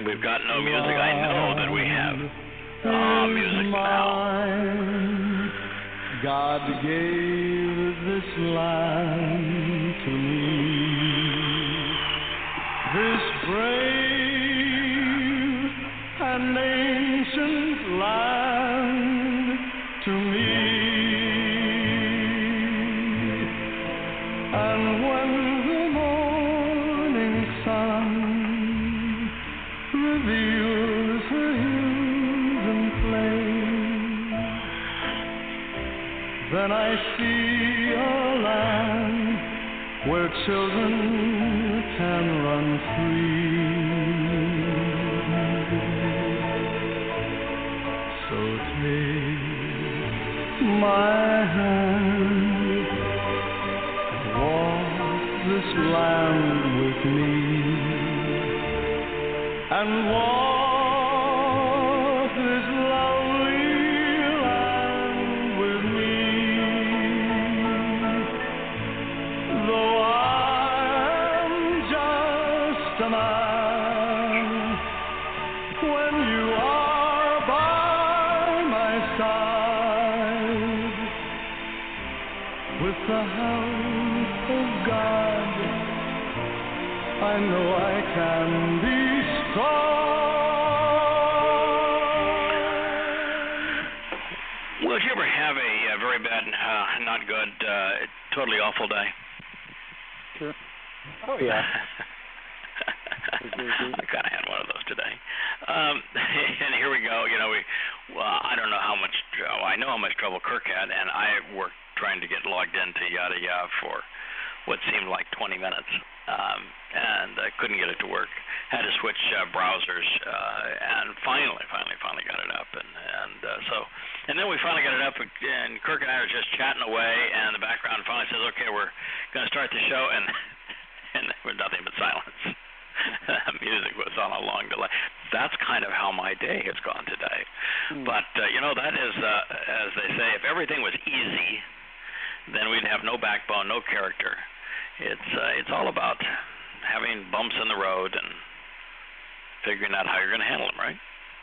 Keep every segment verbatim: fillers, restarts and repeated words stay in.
and we've got no music. I know that we have ah, music now. God gave this land to me, this brave and ancient land to me. And when the morning sun reveals her hues and flame, then I see a land where children can run free. So take my hand, walk this land with me, and walk this lovely land with me. Though I am just a man, when you are by my side, with the help of God, I know I can be strong. Will you ever have a, a very bad, uh, not good, uh, totally awful day? Sure. Oh, yeah. I kind of had one of those today. Um, and here we go. You know, we. Well, I don't know how much. Oh, I know how much trouble Kirk had, and I worked trying to get logged into Yada Yada for what seemed like twenty minutes, um, and I couldn't get it to work. Had to switch uh, browsers, uh, and finally, finally, finally got it up, and and uh, so, and then we finally got it up, and Kirk and I were just chatting away, and the background finally says, "Okay, we're going to start the show," and and there was nothing but silence. Music was on a long delay. That's kind of how my day has gone today. Mm. But uh, you know, that is, uh, as they say, if everything was easy, then we'd have no backbone, no character. It's uh, it's all about having bumps in the road and figuring out how you're going to handle them, right?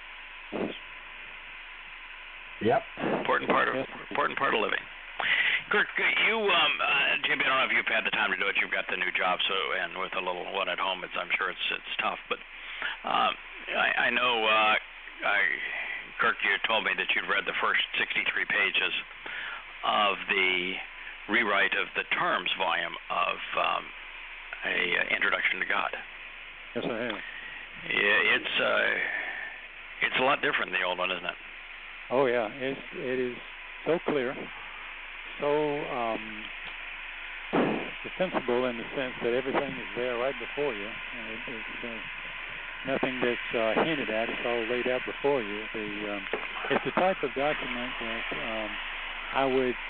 Yep. Important part of important part of living. Kirk, you, um, uh, Jimmy, I don't know if you've had the time to do it. You've got the new job, so and with a little one at home, it's I'm sure it's it's tough. But uh, I, I know, uh, I, Kirk, you told me that you'd read the first sixty-three pages of the rewrite of the terms volume of um, a uh, Introduction to God. Yes, I have. Yeah, it's uh, it's a lot different than the old one, isn't it? Oh yeah, it's it is so clear. So um, defensible in the sense that everything is there right before you. And it, it's uh, nothing that's uh, hinted at. It's all laid out before you. The um, it's the type of document that um, I would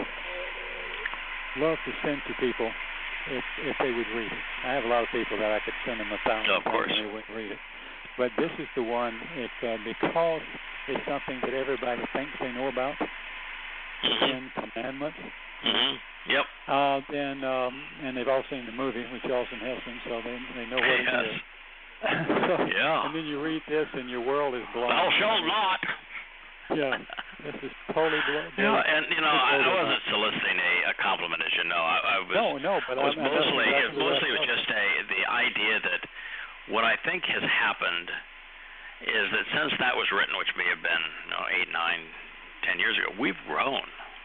love to send to people if if they would read it. I have a lot of people that I could send them a thousand of course. times and they wouldn't read it. But this is the one. It uh, because it's something that everybody thinks they know about. Mm-hmm. Ten Commandments. Mm-hmm. Yep. Uh, then um, and they've all seen the movie with Charlton Heston, so they they know what yes. it is. so, yeah. And then you read this, and your world is blown. Thou shalt not. Yeah. This is totally blown. Yeah, and you know, I, I wasn't soliciting a, a compliment, as you know. I, I was. No, no, but I was I, mostly, I it mostly was just a the idea that what I think has happened is that since that was written, which may have been you know, eight, nine, ten years ago, we've grown.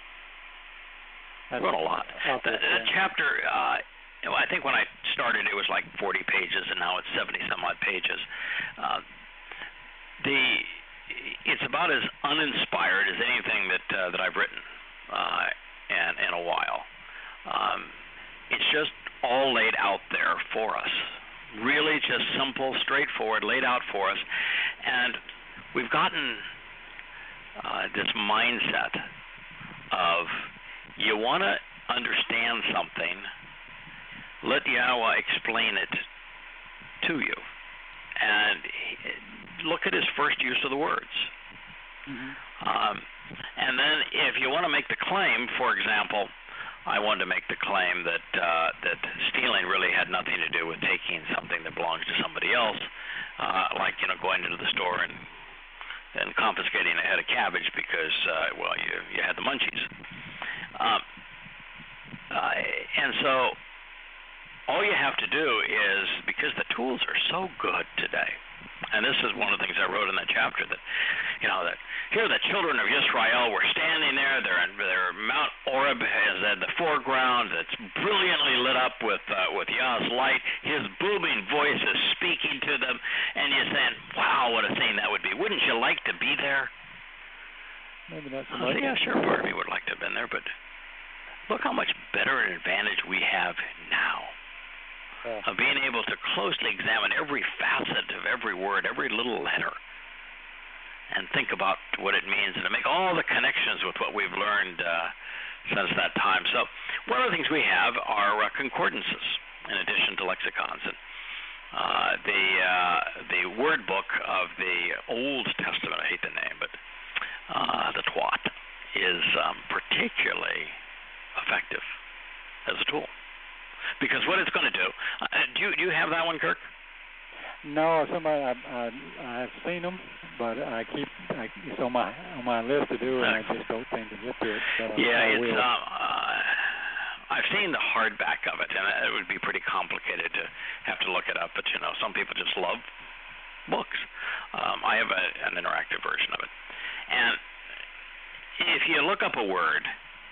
We've grown a lot. The, the chapter, uh, you know, I think when I started, it was like forty pages, and now it's seventy some odd pages. Uh, the it's about as uninspired as anything that uh, that I've written uh, in in a while. Um, it's just all laid out there for us. Really, just simple, straightforward, laid out for us, and we've gotten uh, this mindset of you want to understand something, let Yahweh explain it to you, and look at his first use of the words. Mm-hmm. Um, and then if you want to make the claim, for example, I wanted to make the claim that uh, that stealing really had nothing to do with taking something that belongs to somebody else, uh, like you know going into the store and and confiscating a head of cabbage because uh, well you you had the munchies. Um, uh, and so all you have to do is, because the tools are so good today, and this is one of the things I wrote in that chapter, that you know that here the children of Yisrael were standing there. They're in, they're Mount Oreb is at the foreground. It's brilliantly lit up with uh, with Yah's light. His booming voice is speaking to them, and you're saying, "Wow, what a scene that would be! Wouldn't you like to be there?" Maybe not so Oh, much. yeah, sure. Part of me would like to have been there, but look how much better an advantage we have now. Yeah. Of being able to closely examine every facet of every word, every little letter, and think about what it means, and to make all the connections with what we've learned uh, since that time. So one of the things we have are uh, concordances in addition to lexicons. And uh, the uh, the word book of the Old Testament, I hate the name, but uh, the Twat, is um, particularly effective as a tool. Because what it's going to do, uh, do you, do you have that one, Kirk? No, somebody I, I I've seen them, but I keep I, it's on my on my list to do, and I just don't seem to get to it. But yeah, I, I it's. will. Uh, uh, I've seen the hardback of it, and it would be pretty complicated to have to look it up. But you know, some people just love books. Um, I have a, an interactive version of it, and if you look up a word.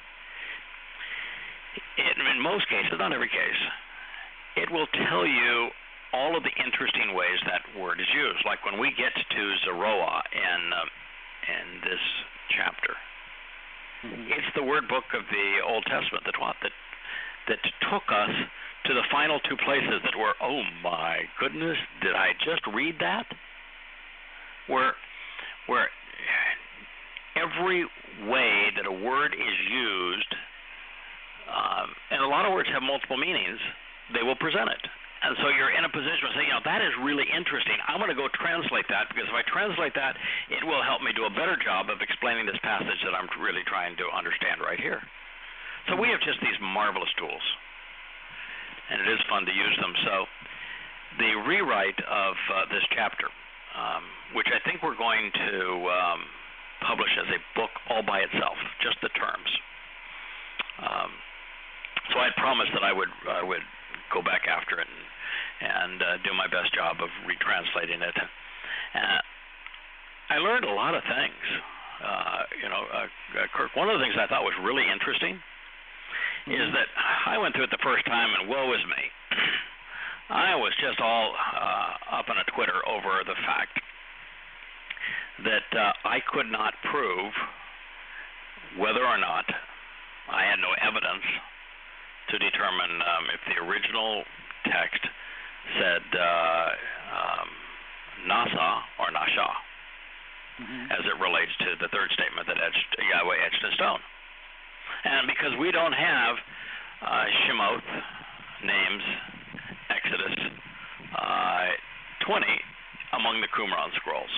It, in most cases, not every case, it will tell you all of the interesting ways that word is used. Like when we get to Zeroah in, uh, in this chapter, mm-hmm. It's the word book of the Old Testament, the Twat, that, that took us to the final two places that were, oh my goodness, did I just read that? Where, where every way that a word is used, Um, and a lot of words have multiple meanings, they will present it. And so you're in a position of saying, you know, that is really interesting. I'm going to go translate that, because if I translate that, it will help me do a better job of explaining this passage that I'm really trying to understand right here. So we have just these marvelous tools, and it is fun to use them. So the rewrite of uh, this chapter, um, which I think we're going to um, publish as a book all by itself, just the terms. Um, So I promised that I would I would go back after it and, and uh, do my best job of retranslating it. Uh, I learned a lot of things. Uh, you know, uh, uh, Kirk, one of the things I thought was really interesting mm-hmm. is that I went through it the first time, and woe is me. I was just all uh, up on a Twitter over the fact that uh, I could not prove whether or not I had no evidence to determine um, if the original text said uh, um, Nasa or Nasha, mm-hmm. as it relates to the third statement that etched, Yahweh etched in stone. And because we don't have uh, Shemoth, names, Exodus uh, twenty among the Qumran scrolls.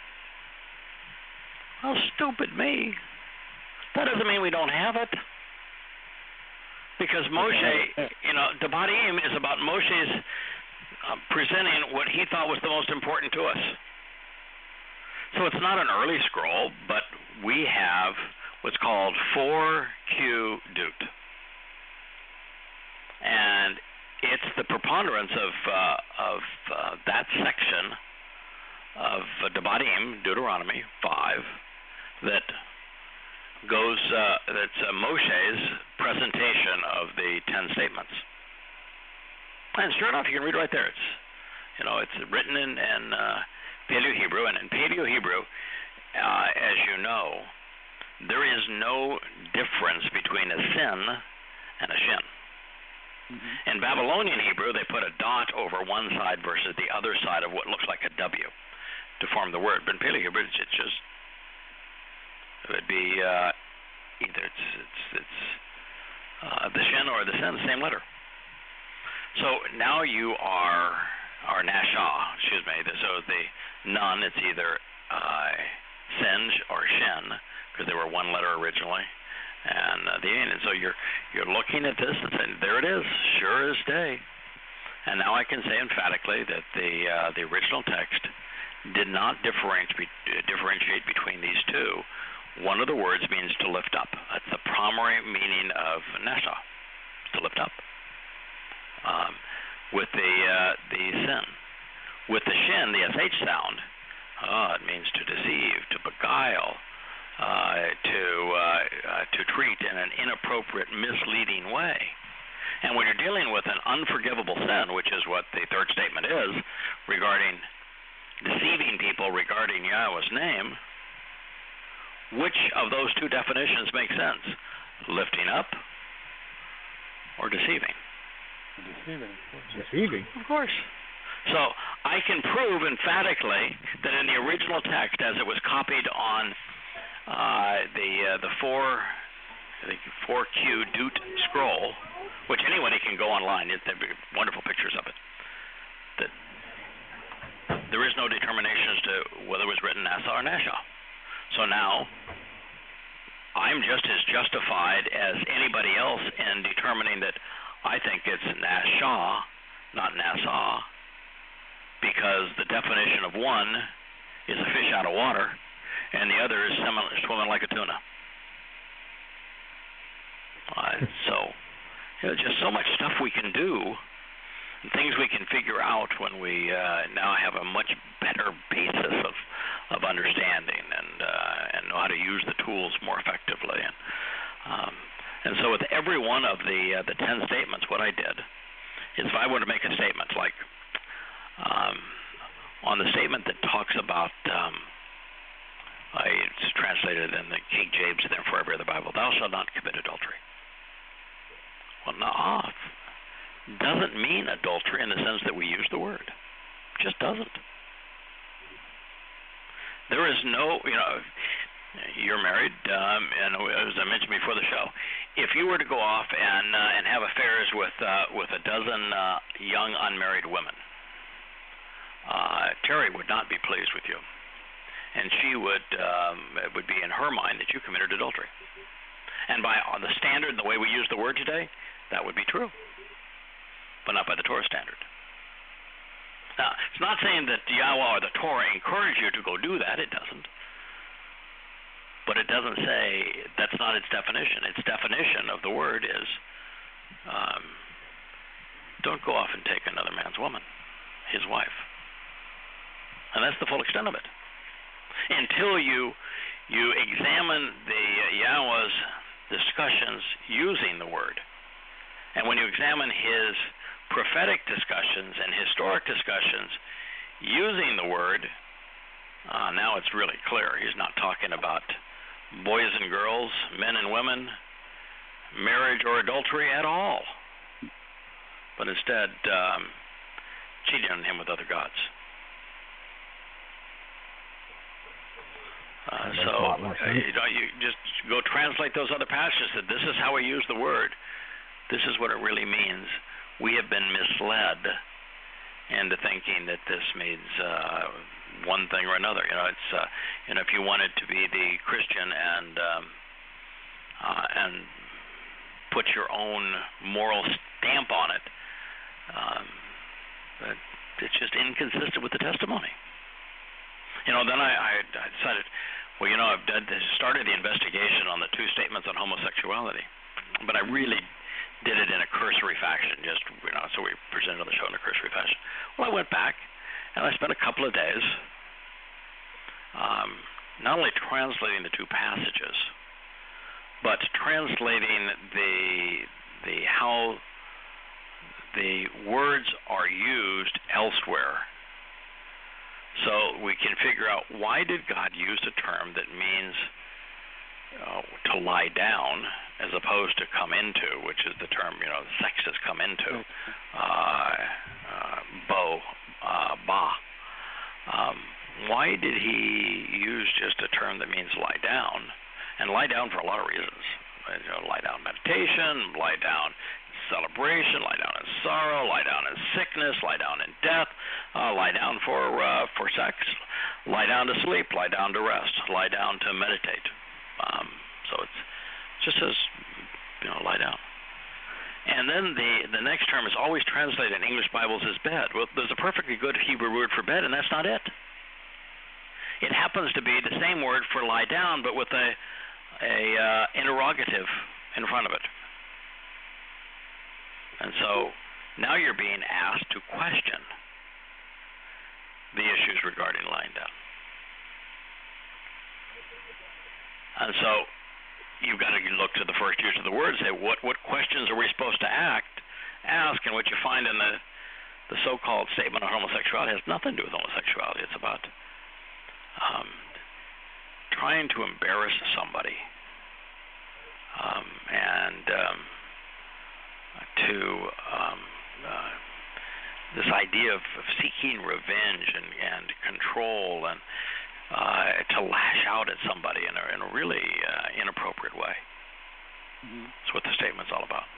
How stupid me. That doesn't mean we don't have it. Because Moshe, you know, Devarim is about Moshe's uh, presenting what he thought was the most important to us. So it's not an early scroll, but we have what's called four Q Dut. And it's the preponderance of uh, of uh, that section of uh, Devarim, Deuteronomy five, that goes, uh, that's uh, Moshe's presentation of the ten statements. And sure enough, you can read right there. It's, you know, it's written in, in uh, Paleo-Hebrew, and in Paleo-Hebrew, uh, as you know, there is no difference between a sin and a shin. Mm-hmm. In Babylonian Hebrew, they put a dot over one side versus the other side of what looks like a W to form the word. But in Paleo-Hebrew, it's, it's just It would be uh, either it's it's, it's uh, the shin or the sin, the same letter. So now you are are Nasha, excuse me. So the nun, it's either uh, Sinj or Shin, because they were one letter originally, and uh, the and so you're you're looking at this and saying, there it is, sure as day. And now I can say emphatically that the uh, the original text did not differentiate, differentiate between these two. One of the words means to lift up. That's the primary meaning of Nashah, to lift up. Um, with the uh, the sin, with the shin, the sh sound, oh, it means to deceive, to beguile, uh, to uh, uh, to treat in an inappropriate, misleading way. And when you're dealing with an unforgivable sin, which is what the third statement is, regarding deceiving people regarding Yahweh's name, which of those two definitions make sense? Lifting up or deceiving? Deceiving. Deceiving. Of course. So I can prove emphatically that in the original text, as it was copied on uh, the uh, the four the four Q Dut scroll, which anybody can go online. There'd be wonderful pictures of it. That there is no determination as to whether it was written Nasa or Nashah. So now I'm just as justified as anybody else in determining that I think it's Nashah, not Nassau, because the definition of one is a fish out of water, and the other is swimming like a tuna. Uh, so, you know, just so much stuff we can do, things we can figure out when we uh, now have a much better basis of, of understanding and uh, and know how to use the tools more effectively. And um, and so with every one of the uh, the ten statements, what I did is if I were to make a statement like um, on the statement that talks about, um, I, it's translated in the King James and then for every other Bible, thou shalt not commit adultery. Well, no, doesn't mean adultery in the sense that we use the word. It just doesn't. There is no, you know, you're married, um, and as I mentioned before the show, if you were to go off and uh, and have affairs with uh, with a dozen uh, young unmarried women, uh, Terry would not be pleased with you, and she would um, it would be in her mind that you committed adultery. And by on the standard, the way we use the word today, that would be true, but not by the Torah standard. Now, it's not saying that Yahweh or the Torah encourage you to go do that. It doesn't. But it doesn't say that's not its definition. Its definition of the word is um, don't go off and take another man's woman, his wife. And that's the full extent of it. Until you you examine the uh, Yahweh's discussions using the word. And when you examine his prophetic discussions and historic discussions using the word, uh, now it's really clear. He's not talking about boys and girls, men and women, marriage or adultery at all, but instead um, cheating on him with other gods. Uh, so uh, you know, you just go translate those other passages. That this is how we use the word. This is what it really means. We have been misled into thinking that this means uh, one thing or another. You know, it's uh, you know, if you wanted to be the Christian and um, uh, and put your own moral stamp on it, um, but it's just inconsistent with the testimony. You know, then I, I, I decided, well, you know, I've done, started the investigation on the two statements on homosexuality, but I really did it in a cursory fashion, just, you know, so we presented on the show in a cursory fashion. Well, I went back, and I spent a couple of days um, not only translating the two passages, but translating the the how the words are used elsewhere. So we can figure out, why did God use a term that means uh, to lie down as opposed to come into, which is the term, you know, sex has come into, uh, uh, bo, uh, ba. Um, why did he use just a term that means lie down? And lie down for a lot of reasons. You know, lie down meditation, lie down celebration, lie down in sorrow, lie down in sickness, lie down in death, uh, lie down for uh, for sex, lie down to sleep, lie down to rest, lie down to meditate. Um, so it's just says, you know, lie down. And then the, the next term is always translated in English Bibles as bed. Well, there's a perfectly good Hebrew word for bed, and that's not it. It happens to be the same word for lie down, but with a, a uh, interrogative in front of it. And so now you're being asked to question the issues regarding lying down. And so you've got to look to the first use of the word and say, what, what questions are we supposed to act, ask? And what you find in the, the so-called statement on homosexuality has nothing to do with homosexuality. It's about um, trying to embarrass somebody um, and um, to um, uh, this idea of, of seeking revenge and, and control and uh, to lash out at somebody in a, in a really uh, inappropriate way. Mm-hmm. That's what the statement's all about.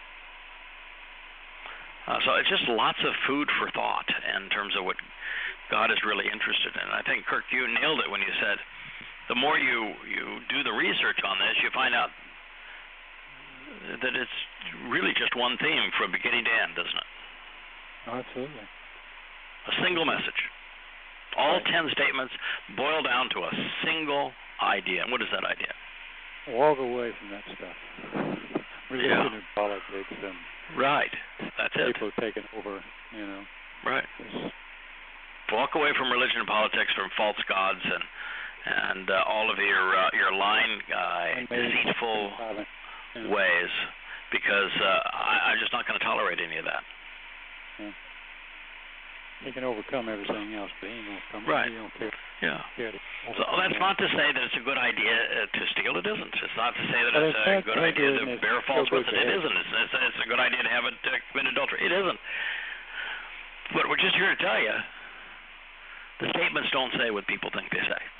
Uh, so it's just lots of food for thought in terms of what God is really interested in. I think, Kirk, you nailed it when you said the more you, you do the research on this, you find out that it's really just one theme from beginning to end, isn't it? Oh, absolutely. A single message. All right. ten statements boil down to a single idea. And what is that idea? Walk away from that stuff. Religion yeah. and politics and right. That's people it. People taking over, you know. Right. Walk away from religion and politics, from false gods and and uh, all of your uh, your lying, uh, deceitful yeah. ways, because uh, I, I'm just not going to tolerate any of that. Yeah. He can overcome everything else, but he ain't gonna come. Right. He don't care. Yeah. Care so that's not to say that it's a good idea uh, to steal. It isn't. It's not to say that but it's, it's a good idea to bear false witness. It isn't. It's, it's, it's a good idea to have it uh, commit adultery. It isn't. But we're just here to tell you, the statements don't say what people think they say.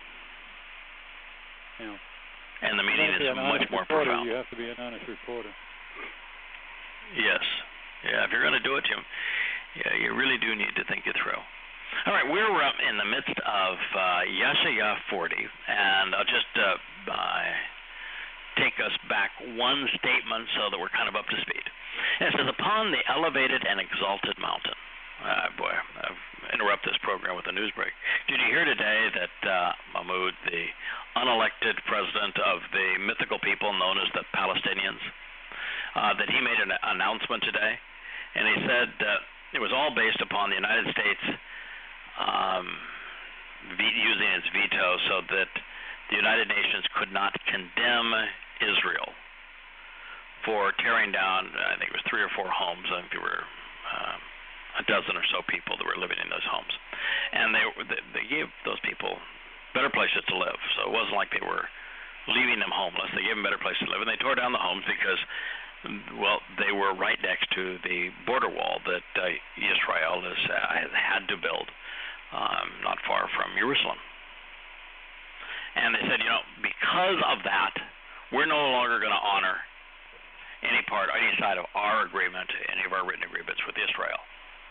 Yeah. And the meaning is much more reporter, profound. You have to be an honest reporter. Yes. Yeah. If you're going to do it, you. Yeah, you really do need to think it through. All right, we're uh, in the midst of uh, Yeshaya forty, and I'll just uh, uh, take us back one statement so that we're kind of up to speed. And it says, upon the elevated and exalted mountain. Uh, boy, I've interrupt this program with a news break. Did you hear today that uh, Mahmoud, the unelected president of the mythical people known as the Palestinians, uh, that he made an announcement today, and he said uh, it was all based upon the United States um, ve- using its veto so that the United Nations could not condemn Israel for tearing down, I think it was three or four homes. I think there were um, a dozen or so people that were living in those homes. And they, they gave those people better places to live. So it wasn't like they were leaving them homeless. They gave them better places to live. And they tore down the homes because, well, they were right next to the border wall that uh, Israel has, uh, has had to build um, not far from Jerusalem. And they said, you know, because of that, we're no longer going to honor any part, any side of our agreement, any of our written agreements with Israel.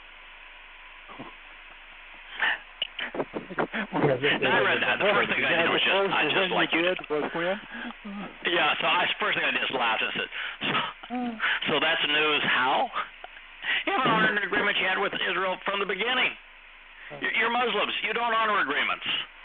Now I read that. The first thing I did was just, I just like you. Yeah, so I first thing I did is laughed and said, so, so that's news how? You haven't honored an agreement you had with Israel from the beginning. You're, you're Muslims. You don't honor agreements.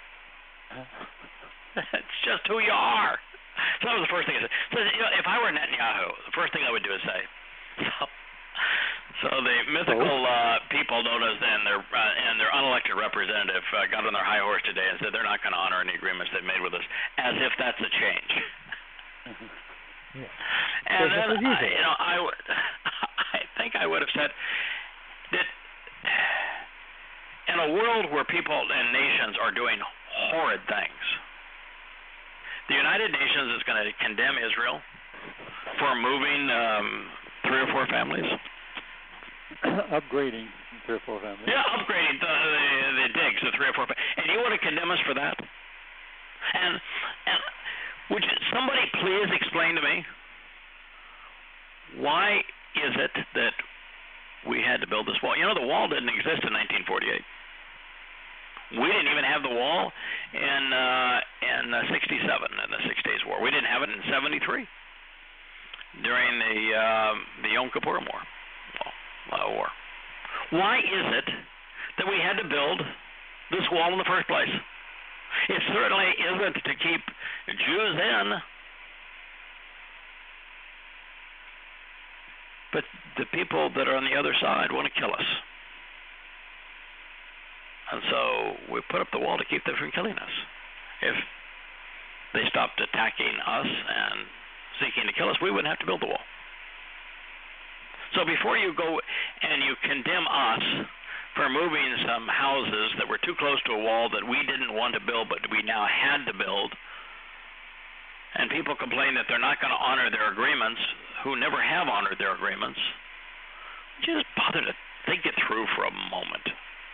It's just who you are. So that was the first thing I said. So, you know, if I were Netanyahu, the first thing I would do is say, so, so the mythical uh, people known as then their uh, and their unelected representative uh, got on their high horse today and said they're not going to honor any agreements they've made with us, as if that's a change. Yeah. And then, I, you know, I would, I think I would have said that in a world where people and nations are doing horrid things, the United Nations is going to condemn Israel for moving um, three or four families. Upgrading three or four families. Yeah, upgrading the, the, the digs to three or four families. And you want to condemn us for that? And, and would you, somebody please explain to me, why is it that we had to build this wall? You know, the wall didn't exist in nineteen forty-eight. We didn't even have the wall in uh, in uh, sixty-seven, in the Six Days War. We didn't have it in seventy-three. during the uh, the Yom Kippur War. Well, uh, war. Why is it that we had to build this wall in the first place? It certainly isn't to keep Jews in, but the people that are on the other side want to kill us. And so we put up the wall to keep them from killing us. If they stopped attacking us and seeking to kill us, we wouldn't have to build the wall. So before you go and you condemn us for moving some houses that were too close to a wall that we didn't want to build but we now had to build, and people complain that they're not going to honor their agreements, who never have honored their agreements, just bother to think it through for a moment.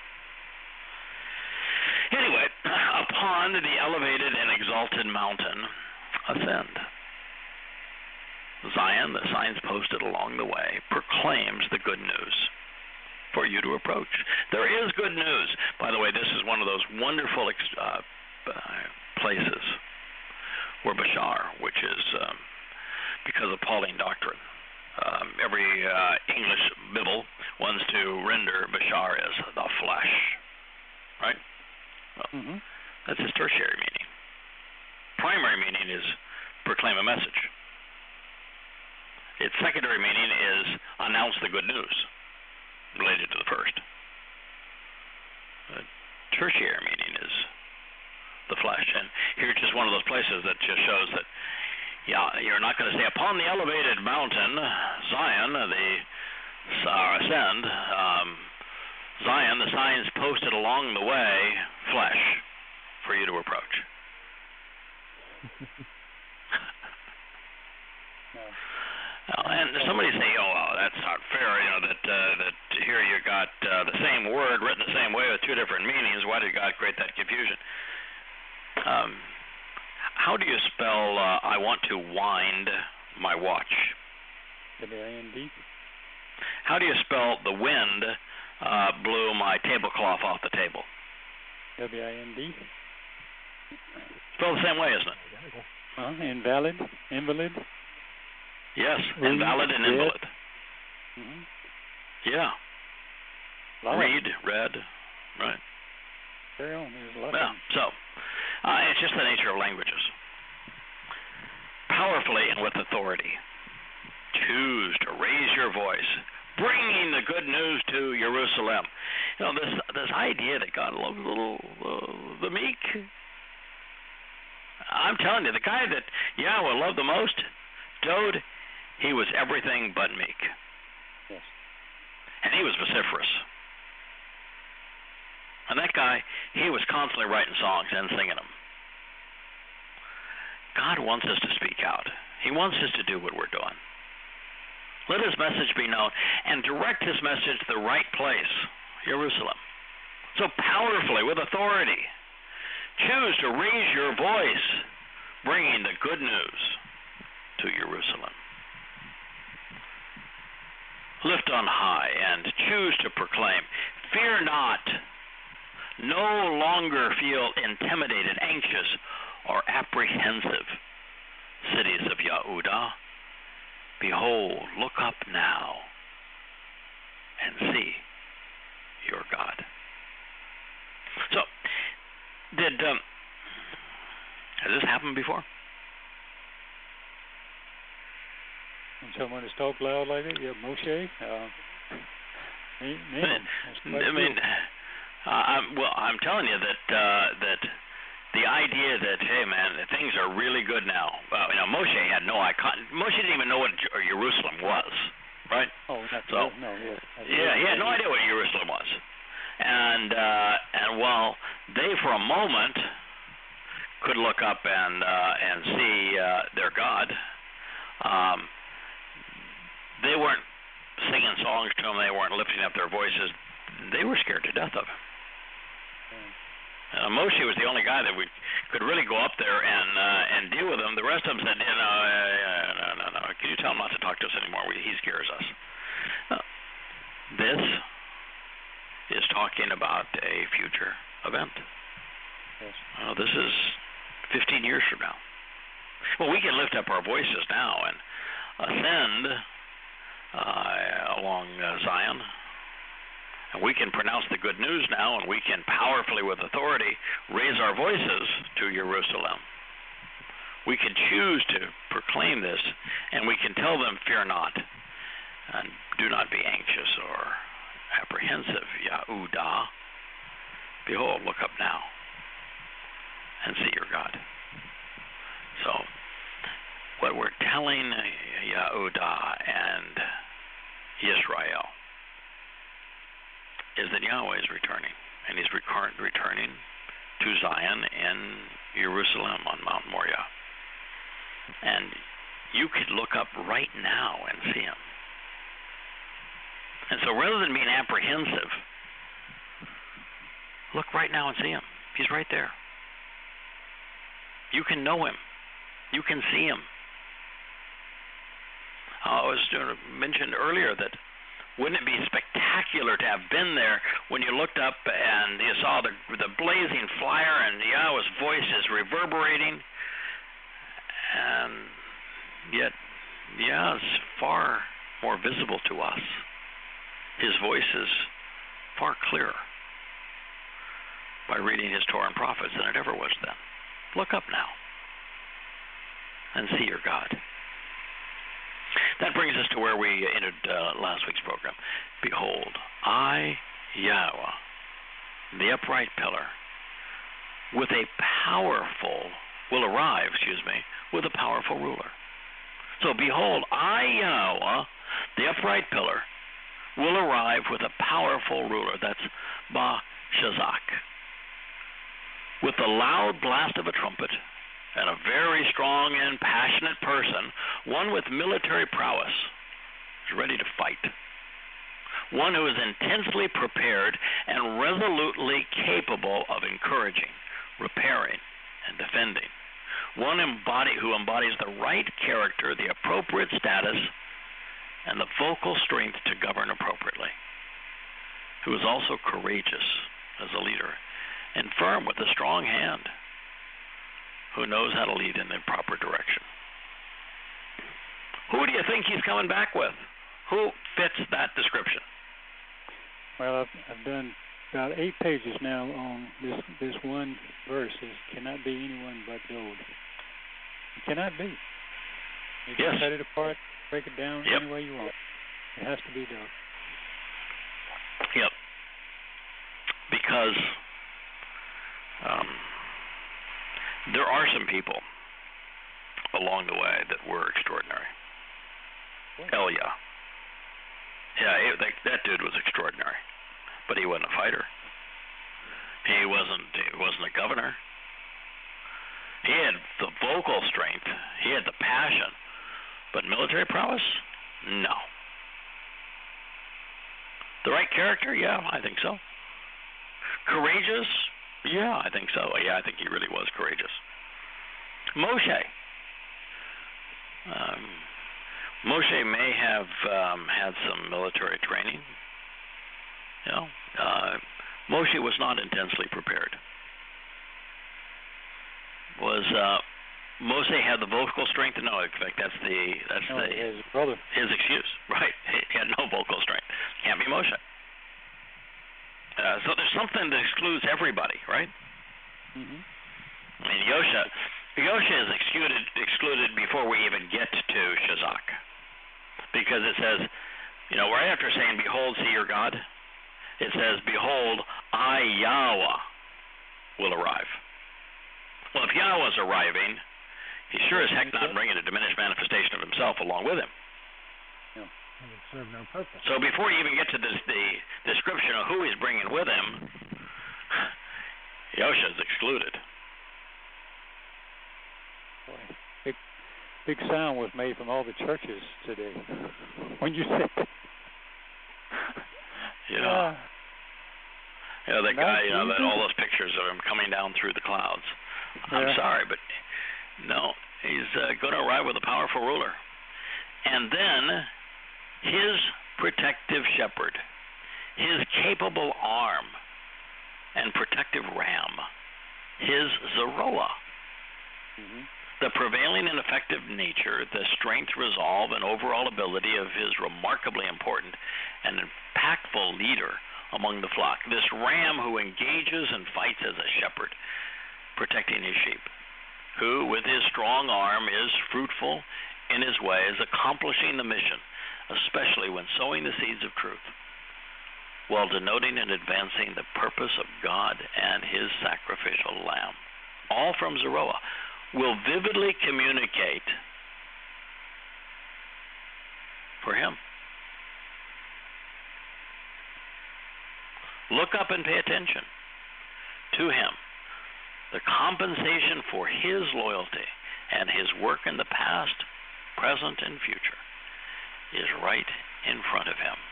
Anyway, upon the elevated and exalted mountain, ascend. Zion, the signs posted along the way, proclaims the good news for you to approach. There is good news. By the way, this is one of those wonderful uh, uh, places where Bashar, which is um, because of Pauline doctrine, um, every uh, English Bible wants to render Bashar as the flesh, right? Well, mm-hmm. That's his tertiary meaning. Primary meaning is proclaim a message. Its secondary meaning is announce the good news, related to the first. The tertiary meaning is the flesh. And here's just one of those places that just shows that, yeah, you're not going to say, upon the elevated mountain, Zion, the uh, ascend, um, Zion, the signs posted along the way, flesh, for you to approach. No. Uh, and somebody say, "Oh, well, that's not fair. You know that uh, that here you got uh, the same word written the same way with two different meanings. Why did God create that confusion?" Um, how do you spell uh, "I want to wind my watch"? W I N D. How do you spell "the wind uh, blew my tablecloth off the table"? W I N D. Spelled the same way, isn't it? Uh, invalid, invalid. Yes, Read, invalid and invalid. Mm-hmm. Yeah. Lot Read, read, right. Carry on. There's a lot Yeah, so uh, it's just the nature of languages. Powerfully and with authority, choose to raise your voice, bringing the good news to Jerusalem. You know, this this idea that God loves the, little, uh, the meek. I'm telling you, the guy that Yahweh loved the most, Dode, he was everything but meek. Yes. And he was vociferous. And that guy, he was constantly writing songs and singing them. God wants us to speak out. He wants us to do what we're doing. Let his message be known and direct his message to the right place, Jerusalem. So powerfully, with authority, choose to raise your voice, bringing the good news to Jerusalem. Lift on high and choose to proclaim, fear not, no longer feel intimidated, anxious, or apprehensive, cities of Yehudah. Behold, look up now and see your God. So, did um, has this happened before? When someone has talked loud like that, yeah, Moshe. Uh, me, me, I mean, uh, I'm, well, I'm telling you that uh, that the idea that, hey, man, things are really good now. Well, you know, Moshe had no icon. Moshe didn't even know what Jerusalem was, right? Oh, that's so, no, yeah. Yeah, he had no idea what Jerusalem was. And uh, and while they, for a moment, could look up and uh, and see uh, their God, um, they weren't singing songs to him. They weren't lifting up their voices. They were scared to death of him. Uh, Moshe was the only guy that we could really go up there and uh, and deal with him. The rest of them said, you know, uh, no, no, no. Can you tell him not to talk to us anymore? We, he scares us. Uh, this is talking about a future event. Yes. Uh, this is fifteen years from now. Well, we can lift up our voices now, and ascend uh, along uh, Zion. And we can pronounce the good news now, and we can powerfully, with authority, raise our voices to Jerusalem. We can choose to proclaim this, and we can tell them, fear not, and do not be anxious or apprehensive, Yahudah. Behold, look up now and see your God. So, what we're telling Yahudah and Israel is that Yahweh is returning, and he's recur- returning to Zion and Jerusalem on Mount Moriah. And you could look up right now and see him. And so rather than being apprehensive, look right now and see him. He's right there. You can know him. You can see him. Uh, I was doing, mentioned earlier that wouldn't it be spectacular to have been there when you looked up and you saw the the blazing fire and Yahweh's voice is reverberating, and yet Yah is far more visible to us. His voice is far clearer by reading his Torah and prophets than it ever was then. Look up now and see your God. That brings us to where we ended uh, last week's program. Behold, I, Yahweh, the upright pillar, with a powerful, will arrive, excuse me, with a powerful ruler. So behold, I, Yahweh, the upright pillar, will arrive with a powerful ruler. That's Ba-Shazak. With the loud blast of a trumpet, and a very strong and passionate person, one with military prowess, is ready to fight. One who is intensely prepared and resolutely capable of encouraging, repairing, and defending. One embody, who embodies the right character, the appropriate status, and the vocal strength to govern appropriately. Who is also courageous as a leader, and firm with a strong hand, who knows how to lead in the proper direction. Who do you think he's coming back with? Who fits that description? Well, I've, I've done about eight pages now on this this one verse. It cannot be anyone but Dode. It cannot be. You can yes. cut it apart, break it down yep. any way you want. It has to be Dode. Yep. Because um, there are some people along the way that were extraordinary. Elia. Yeah, it, that, that dude was extraordinary. But he wasn't a fighter. He wasn't he wasn't a governor. He had the vocal strength. He had the passion. But military prowess? No. The right character? Yeah, I think so. Courageous? Yeah, I think so. Yeah, I think he really was courageous. Moshe. Um, Moshe may have um, had some military training. You know, uh, Moshe was not intensely prepared. Was uh, Moshe had the vocal strength? No, in fact, that's the that's no, the his brother. His excuse, right? He had no vocal strength. Can't be Moshe. Uh, so there's something that excludes everybody, right? Mm-hmm. I mean, Yosha, Yosha is excluded excluded before we even get to Shazak, because it says, you know, right after saying, "Behold, see your God," it says, "Behold, I Yahweh will arrive." Well, if Yahweh's arriving, he sure as heck not bringing a diminished manifestation of himself along with him. Yeah. It would serve no purpose. So before you even get to this, the description of who he's bringing with him, Yosha is excluded. Boy, big, big sound was made from all the churches today when you said that. You know, Uh, you know that guy, you know, that easy. all those pictures of him coming down through the clouds. I'm Yeah. sorry, but no, he's uh, going to arrive with a powerful ruler. And then his protective shepherd, his capable arm and protective ram, his Zeroah. Mm-hmm. The prevailing and effective nature, the strength, resolve, and overall ability of his remarkably important and impactful leader among the flock. This ram who engages and fights as a shepherd, protecting his sheep, who with his strong arm is fruitful in his ways, accomplishing the mission, especially when sowing the seeds of truth, while denoting and advancing the purpose of God and his sacrificial lamb. All from Zeroah will vividly communicate for him. Look up and pay attention to him. The compensation for his loyalty and his work in the past, present, and future is right in front of him.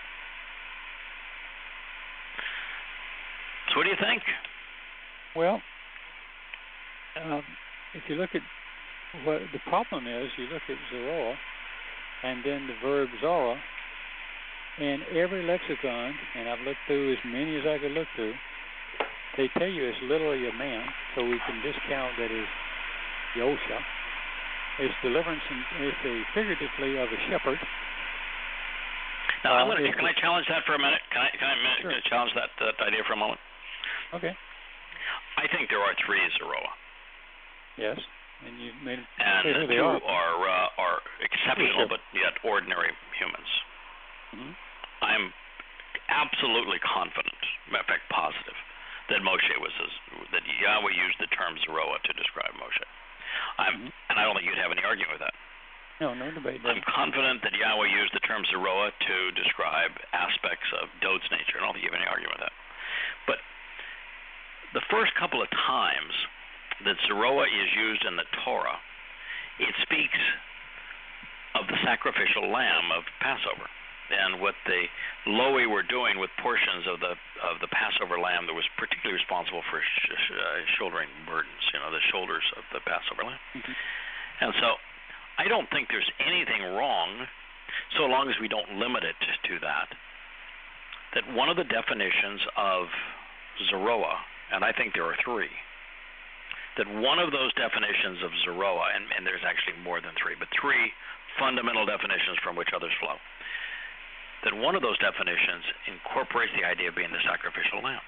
So what do you think? Well, um, if you look at what the problem is, you look at Zeroah and then the verb Zora, and every lexicon, and I've looked through as many as I could look through, they tell you it's literally a man, so we can discount that as Yosha. It's deliverance, and it's a figuratively of a shepherd. Now, I'm Uh, gonna, it's can I challenge that for a minute? Can I, can I minute, Sure. challenge that, that idea for a moment? Okay. I think there are three Zeroah, Yes. And you made and say who they two are. are uh, are exceptional Sure. but yet ordinary humans. Mm-hmm. I'm absolutely confident, matter of fact, positive, that Moshe was his, that Yahweh used the term Zeroah to describe Moshe. I'm, Mhm. and I don't think you'd have any argument with that. No, no debate. I'm confident that Yahweh used the term Zeroah to describe aspects of Dod's nature. I don't think you have any argument with that. But the first couple of times that Zeroah is used in the Torah, it speaks of the sacrificial lamb of Passover and what the Lowy were doing with portions of the of the Passover lamb that was particularly responsible for sh- sh- uh, shouldering burdens, you know, the shoulders of the Passover lamb. Mhm. And so I don't think there's anything wrong, so long as we don't limit it to that, that one of the definitions of Zeroah, and I think there are three, that one of those definitions of Zeroah, and, and there's actually more than three, but three fundamental definitions from which others flow, that one of those definitions incorporates the idea of being the sacrificial lamb.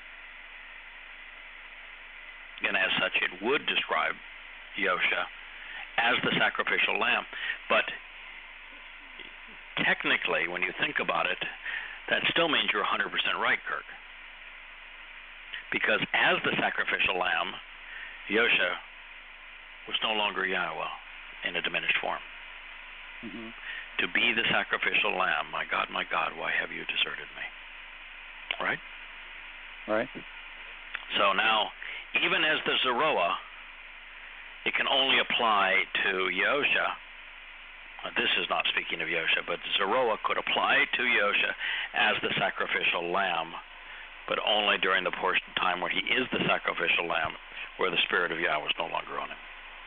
And as such, it would describe Yosha as the sacrificial lamb. But technically, when you think about it, that still means you're one hundred percent right, Kirk. Because as the sacrificial lamb, Yosha was no longer Yahweh in a diminished form. Mm-hmm. To be the sacrificial lamb, my God, my God, why have you deserted me? Right? Right. So now, even as the Zeroah, it can only apply to Yosha. Uh, this is not speaking of Yosha, but Zeroah could apply to Yosha as the sacrificial lamb, but only during the portion of time where he is the sacrificial lamb, where the Spirit of Yahweh is no longer on him.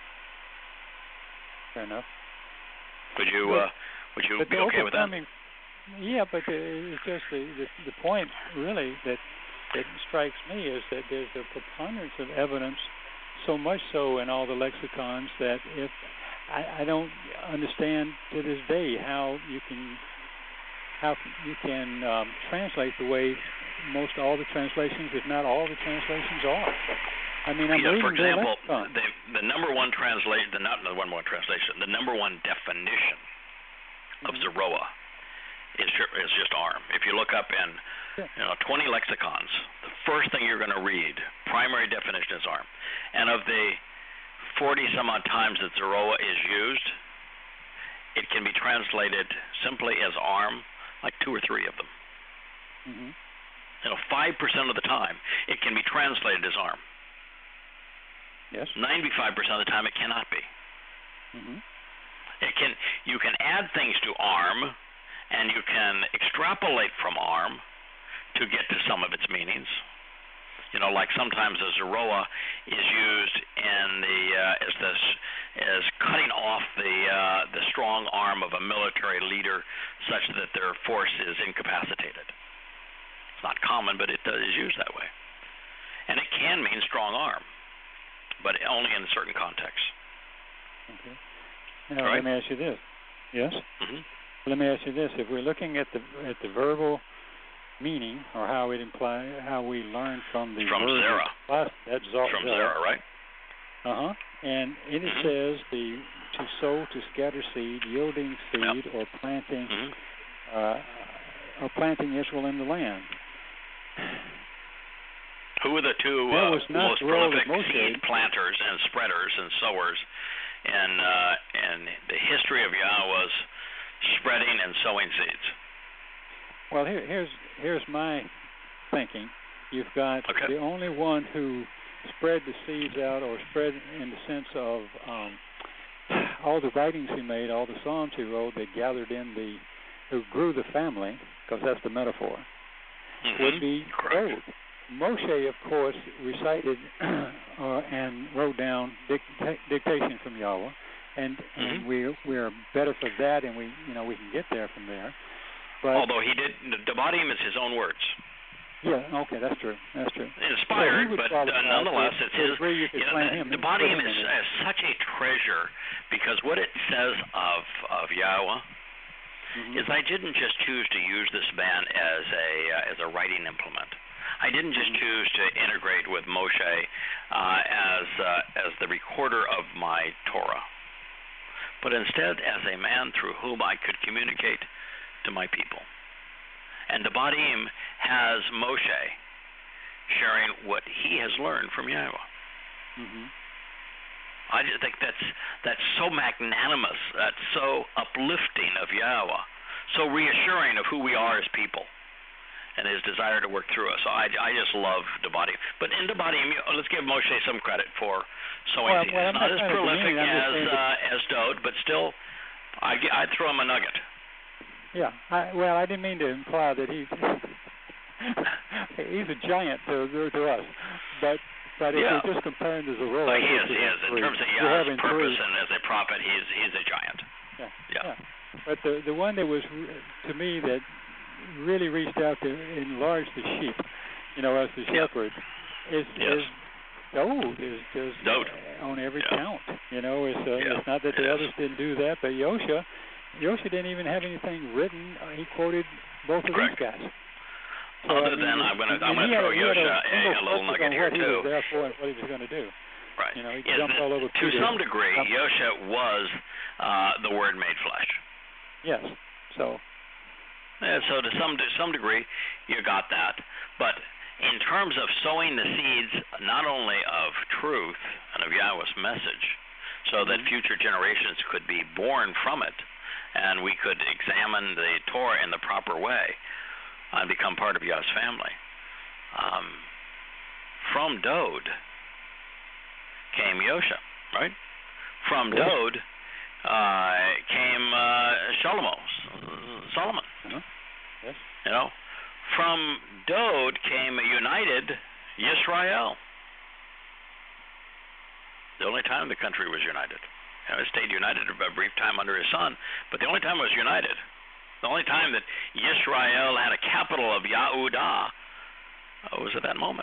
Fair enough. Would you, But- uh, would you But be the okay with that? overcoming, yeah, but the, it's just the, the the point really that that strikes me is that there's a preponderance of evidence, so much so in all the lexicons that if I, I don't understand to this day how you can how you can um, translate the way most all the translations, if not all the translations, are. I mean, I'm You know, reading for example, their lexicon. the, the number one translation, the not the one one translation, the number one definition of Mhm. Zeroah is is just arm. If you look up in Sure. you know twenty lexicons, the first thing you're going to read, primary definition is arm. And of the forty some odd times that Zeroah is used, it can be translated simply as arm, like two or three of them. Mm-hmm. You know, five percent of the time, it can be translated as arm. Yes. ninety-five percent of the time, it cannot be. Mm-hmm. It can you can add things to arm, and you can extrapolate from arm to get to some of its meanings. You know, like sometimes a Zeroah is used in the uh, as this as cutting off the uh, the strong arm of a military leader, such that their force is incapacitated. It's not common, but it is used that way, and it can mean strong arm, but only in certain contexts. Okay. Now right. let me ask you this. Yes. Mm-hmm. Let me ask you this: if we're looking at the at the verbal meaning, or how it imply, how we learn from the from word, Zera. Class, that's Zara. From Zera, right? Uh huh. And it mm-hmm. says the to sow, to scatter seed, yielding seed, yep. or planting, mm-hmm. uh, or planting Israel in the land. Who are the two uh, most prolific seed planters and spreaders and sowers in uh, in the history of Yahweh's spreading and sowing seeds? Well, here, here's here's my thinking. You've got okay. the only one who spread the seeds out, or spread in the sense of um, all the writings he made, all the songs he wrote, that gathered in the, who grew the family, because that's the metaphor, mm-hmm. would be Correct. Job. Moshe, of course, recited uh, and wrote down dicta- dictation from Yahweh, and mm-hmm. and we we are better for that, and we you know we can get there from there. But although he did, Devarim is his own words. Yeah, okay, that's true. That's true. Inspired, so but uh, nonetheless, it's his. You you know, Devarim is, is such a treasure, because what it says of of Yahweh mm-hmm. is, I didn't just choose to use this man as a uh, as a writing implement. I didn't just mm-hmm. choose to integrate with Moshe uh, as uh, as the recorder of my Torah, but instead as a man through whom I could communicate to my people. And Devarim has Moshe sharing what he has learned from Yahweh. Mm-hmm. I just think that's that's so magnanimous, that's so uplifting of Yahweh, so reassuring of who we are as people, and his desire to work through us. So I, I just love Devarim. But in Devarim, let's give Moshe some credit for sowing well, seeds. Well, not, not as prolific as uh, as Dode, but still, I I'd throw him a nugget. Yeah. I, well, I didn't mean to imply that he's he's a giant to to us, but but if yeah. we're just comparing to Zerah, well, he is. He is. In three, terms of Yahweh's purpose three. and as a prophet, he's he's a giant. Yeah. Yeah. yeah. But the the one that was to me that really reached out to enlarge the sheep, you know, as the shepherd, yeah. is yes. is Dode is just Dode. on every yeah. count. You know, it's uh, yeah. it's not that the it others is. didn't do that, but Yosha, Yosha didn't even have anything written. Uh, he quoted both of Correct. these guys. So, Other I mean, than I'm going to I'm going to throw Yosha a, a little nugget here too. What he was there for and what he was going to do. Right. You know, he is jumped that, all over to Peter. some degree, um, Yosha was uh, the Word made flesh. Yes. So. Yeah, so to some to some degree, you got that. But in terms of sowing the seeds, not only of truth and of Yahweh's message, so that mm-hmm. future generations could be born from it, and we could examine the Torah in the proper way and become part of Yahweh's family. Um, from Dode came Yosha, right? From yes. Dode uh, came uh, Shlomo, Solomon. Uh-huh. Yes. You know, from Dode came a united Yisrael. The only time the country was united. You know, it stayed united for a brief time under his son, but the only time it was united, the only time that Yisrael had a capital of Yahudah was at that moment.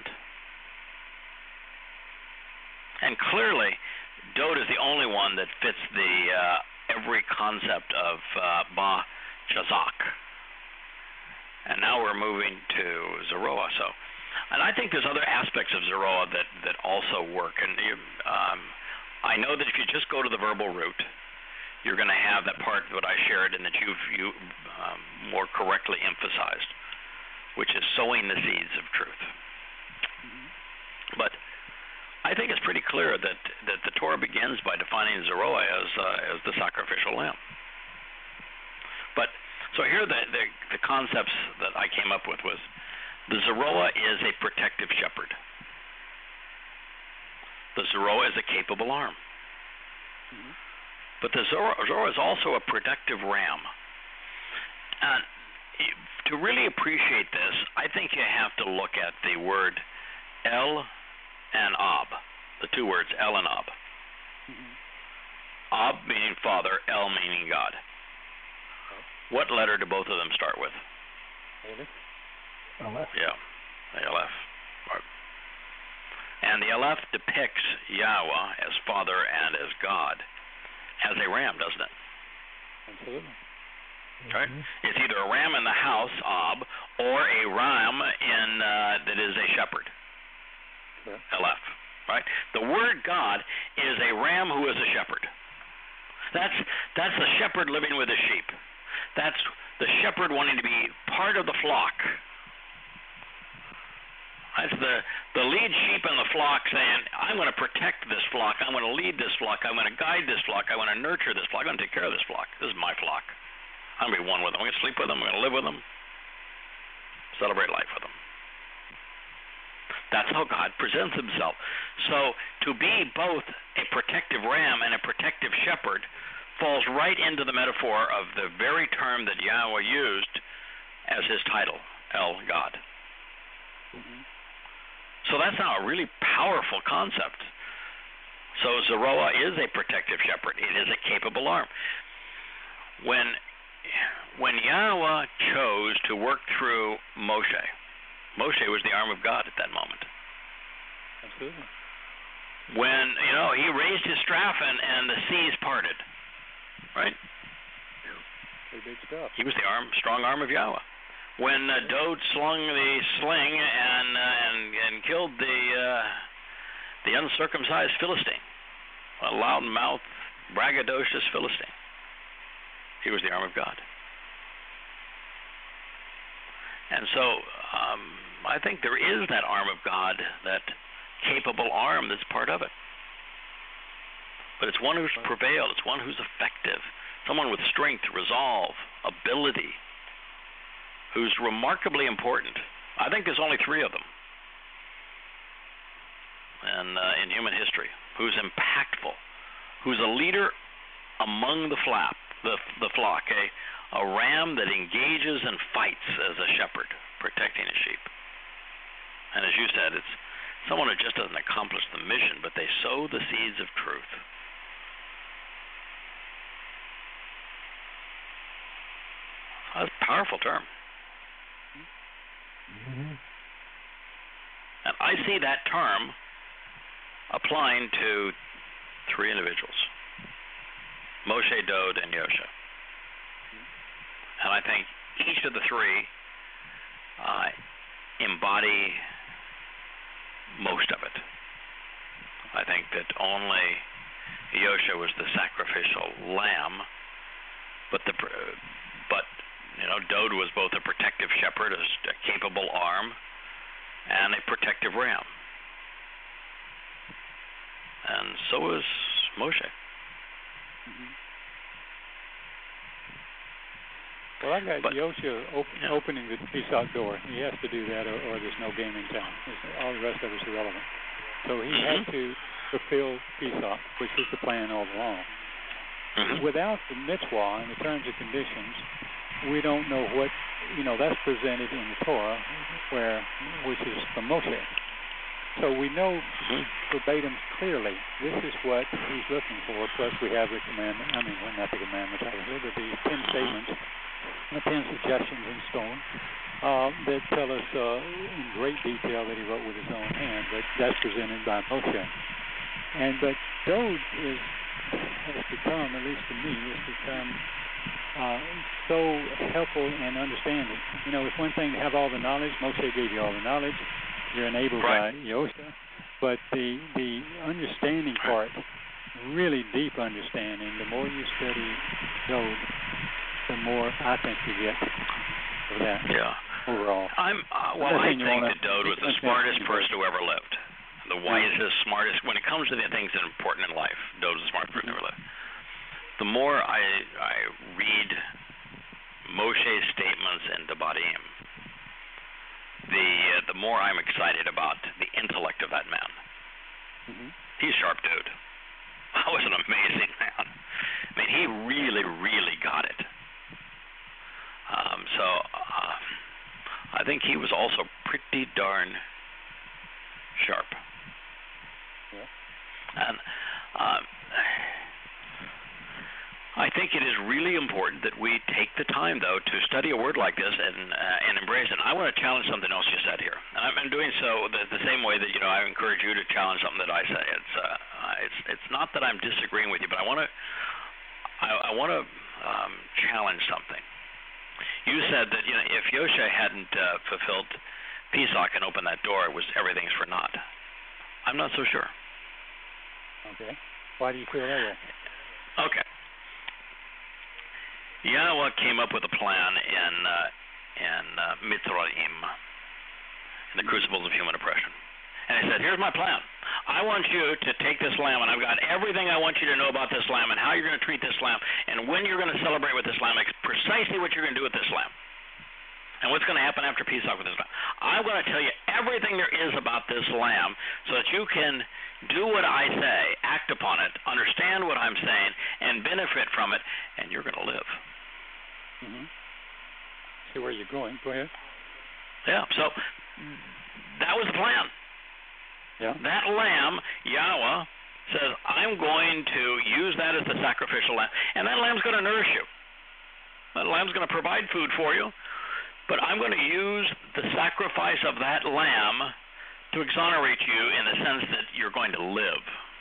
And clearly, Dode is the only one that fits the uh, every concept of uh, Ba Chazak. And now we're moving to Zerah. So, and I think there's other aspects of Zerah that, that also work. And you, um, I know that if you just go to the verbal root, you're going to have that part that I shared and that you've you um, more correctly emphasized, which is sowing the seeds of truth. But I think it's pretty clear that, that the Torah begins by defining Zerah as uh, as the sacrificial lamb. But so here the, the the concepts that I came up with was the Zerah is a protective shepherd. The Zerah is a capable arm. Mm-hmm. But the Zerah, Zerah is also a protective ram. And to really appreciate this, I think you have to look at the word El and Ab, the two words El and Ab. Mm-hmm. Ab meaning father, El meaning God. What letter do both of them start with? Aleph. Yeah, the Aleph. And the Aleph depicts Yahweh as Father and as God. as a ram, doesn't it? Absolutely. Right? Mm-hmm. It's either a ram in the house, Ab, or a ram in uh, that is a shepherd, Sure. L F. Right? The word God is a ram who is a shepherd. That's that's the shepherd living with the sheep. That's the shepherd wanting to be part of the flock. That's the, the lead sheep in the flock saying, I'm going to protect this flock. I'm going to lead this flock. I'm going to guide this flock. I want to nurture this flock. I'm going to take care of this flock. This is my flock. I'm going to be one with them. I'm going to sleep with them. I'm going to live with them. Celebrate life with them. That's how God presents himself. So to be both a protective ram and a protective shepherd falls right into the metaphor of the very term that Yahweh used as his title, El God. Mm-hmm. So that's now a really powerful concept. So Zeroah is a protective shepherd. It is a capable arm. When, when Yahweh chose to work through Moshe, Moshe was the arm of God at that moment. Absolutely. When, you know, he raised his staff and, and the seas parted, right? Pretty big stuff. He was the arm, strong arm of Yahweh. When uh, Dode slung the sling and uh, and and killed the uh, the uncircumcised Philistine, a loud-mouthed, braggadocious Philistine, he was the arm of God. And so um, I think there is that arm of God, that capable arm that's part of it. But it's one who's prevailed. It's one who's effective. Someone with strength, resolve, ability, who's remarkably important. I think there's only three of them and, uh, in human history. Who's impactful, who's a leader among the flap, the, the flock, a, a ram that engages and fights as a shepherd, protecting his sheep. And as you said, it's someone who just doesn't accomplish the mission, but they sow the seeds of truth. That's a powerful term. Mm-hmm. And I see that term applying to three individuals, Moshe, Dode, and Yosha. And I think each of the three uh, embody most of it. I think that only Yosha was the sacrificial lamb, but the but you know Dode was both a protective shepherd, a capable arm, and a protective ram. And so was Moshe. Mm-hmm. Well, I got But, Yosha op- yeah. opening the Pesach door. He has to do that, or, or there's no game in town. It's, all the rest of it's irrelevant. So he mm-hmm. had to fulfill Pesach, which was the plan all along. Mm-hmm. Without the mitzvah and the terms and conditions, we don't know what, you know, that's presented in the Torah, where, which is from Moshe. So we know Mm-hmm. verbatim clearly this is what he's looking for, plus we have the commandment, I mean, well, not the commandments, obviously, but the ten statements, the ten suggestions in stone, uh, that tell us uh, in great detail that he wrote with his own hand, but that's presented by Moshe. And, but Dode is, has become, at least to me, has become uh, so helpful and understanding. You know, it's one thing to have all the knowledge. Moshe gave you all the knowledge. You're enabled Right. by Yosha. But the the understanding part, really deep understanding, the more you study Dode, the more I think you get of that Yeah. overall. I'm uh, well. I think that Dode was the smartest person who ever lived, the wisest, smartest. When it comes to the things that are important in life, Dode was the smartest person who ever lived. The more I I read Moshe's statements in Debatim, the uh, the more I'm excited about the intellect of that man. Mm-hmm. He's a sharp dude. That was an amazing man. I mean, he really, really got it. Um, so uh, I think he was also pretty darn sharp. Yeah. And uh, I think it is really important that we take the time, though, to study a word like this and uh, and embrace it. And I want to challenge something else you said here. And I'm doing so the, the same way that you know I encourage you to challenge something that I say. It's uh, it's it's not that I'm disagreeing with you, but I want to I, I want to um, challenge something. You said that, you know, if Yosha hadn't uh, fulfilled Pesach and opened that door, it was everything's for naught. I'm not so sure. Okay. Why do you feel that way? Okay. Yahweh came up with a plan in uh, in uh, Mitzrayim, in the crucibles of human oppression. And he said, here's my plan. I want you to take this lamb, and I've got everything I want you to know about this lamb and how you're going to treat this lamb and when you're going to celebrate with this lamb, precisely what you're going to do with this lamb and what's going to happen after Pesach with this lamb. I'm going to tell you everything there is about this lamb so that you can do what I say, act upon it, understand what I'm saying, and benefit from it, and you're going to live. Mm-hmm. See where you're going. Go ahead. Yeah, so that was the plan. Yeah. That lamb, Yahweh, says, I'm going to use that as the sacrificial lamb, and that lamb's going to nourish you. That lamb's going to provide food for you, but I'm going to use the sacrifice of that lamb to exonerate you in the sense that you're going to live.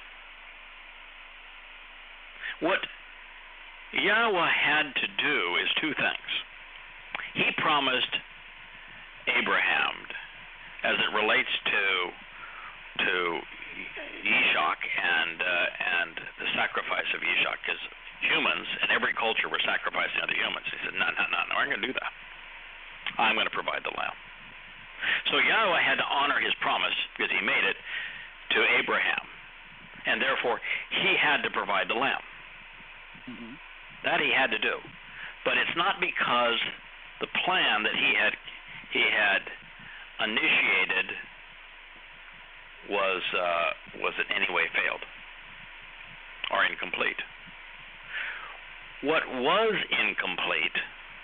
What Yahweh had to do is two things. He promised Abraham, as it relates to to Yishak and uh, and the sacrifice of Yishak, because humans in every culture were sacrificing other humans. He said, no, no, no, no, I'm going to do that. I'm going to provide the lamb. So Yahweh had to honor his promise, because he made it, to Abraham. And therefore, he had to provide the lamb. Mm-hmm. That he had to do. But it's not because the plan that he had he had initiated was uh, was in any way failed or incomplete. What was incomplete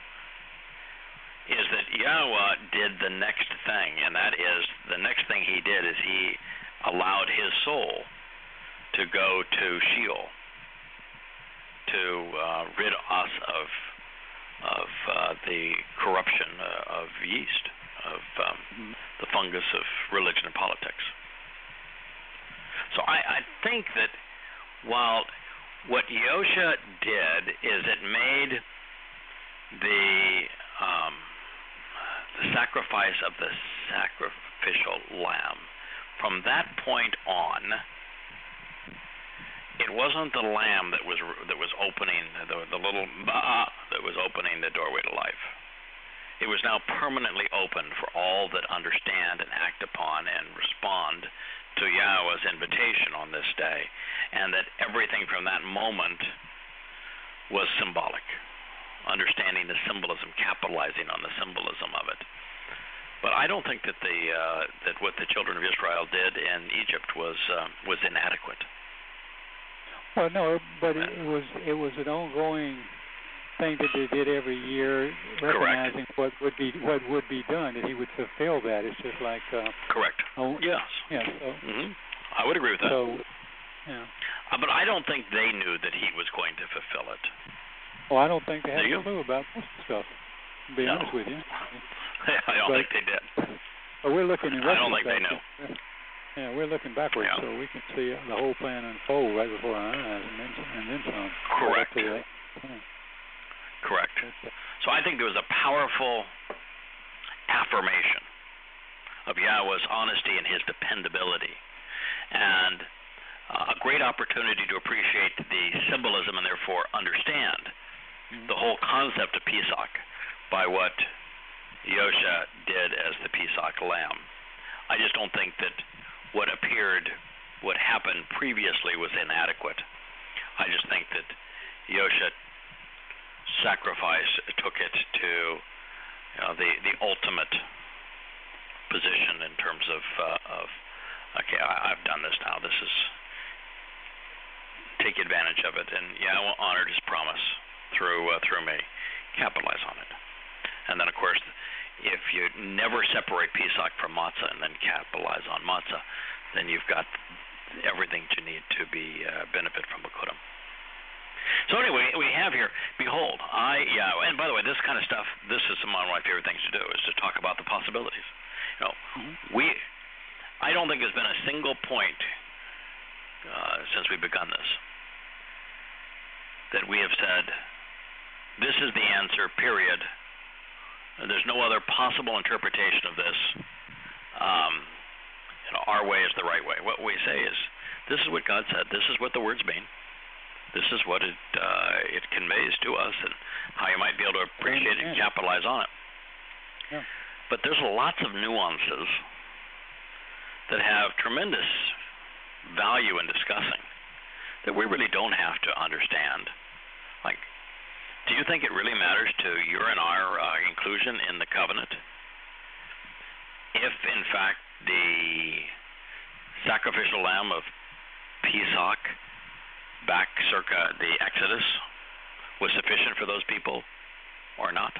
is that Yahweh did the next thing, and that is, the next thing he did is he allowed his soul to go to Sheol, to uh, rid us of of uh, the corruption uh, of yeast, of um, mm-hmm. the fungus of religion and politics. So I, I think that while what Yosha did is it made the um, the sacrifice of the sacrificial lamb, from that point on, it wasn't the lamb that was that was opening the the little ba'ah that was opening the doorway to life. It was now permanently open for all that understand and act upon and respond to Yahweh's invitation on this day, and that everything from that moment was symbolic, understanding the symbolism, capitalizing on the symbolism of it. But I don't think that the uh, that what the children of Israel did in Egypt was uh, was inadequate. Well, no, but it was it was an ongoing thing that they did every year, recognizing Correct. what would be what would be done, and he would fulfill that. It's just like uh, correct. Oh, yes. Yeah. So, mm-hmm. I would agree with that. So, yeah. Uh, but I don't think they knew that he was going to fulfill it. Well, I don't think they had Do a you? clue about most stuff. To be no. honest with you. I don't but, think they did. But we're looking in I don't think they retrospect. knew. Yeah, we're looking backwards, Yeah. so we can see the whole plan unfold right before our eyes, and then and then some. Correct. Right yeah. Correct. So I think there was a powerful affirmation of Yahweh's honesty and his dependability, and uh, a great opportunity to appreciate the symbolism and therefore understand mm-hmm. the whole concept of Pesach by what Yosha did as the Pesach lamb. I just don't think that what appeared, what happened previously was inadequate. I just think that Yosha sacrifice took it to you know, the the ultimate position in terms of uh, of okay, I, I've done this now. This is take advantage of it, and Yahweh honored his promise through uh, through me. Capitalize on it, and then of course, if you never separate Pesach from matzah and then capitalize on matzah, then you've got everything that you need to be uh, benefit from Bikurim. So anyway, we have here, behold, I, Yahweh, and by the way, this kind of stuff, this is one of my favorite things to do, is to talk about the possibilities. You know, mm-hmm. we, I don't think there's been a single point uh, since we've begun this that we have said, this is the answer, period. There's no other possible interpretation of this. Um, you know, our way is the right way. What we say is, this is what God said. This is what the words mean. This is what it uh, it conveys to us, and how you might be able to appreciate it and capitalize on it. Yeah. But there's lots of nuances that have tremendous value in discussing that we really don't have to understand. Like, do you think it really matters to your and our uh, inclusion in the covenant if, in fact, the sacrificial lamb of Pesach back circa the Exodus was sufficient for those people or not?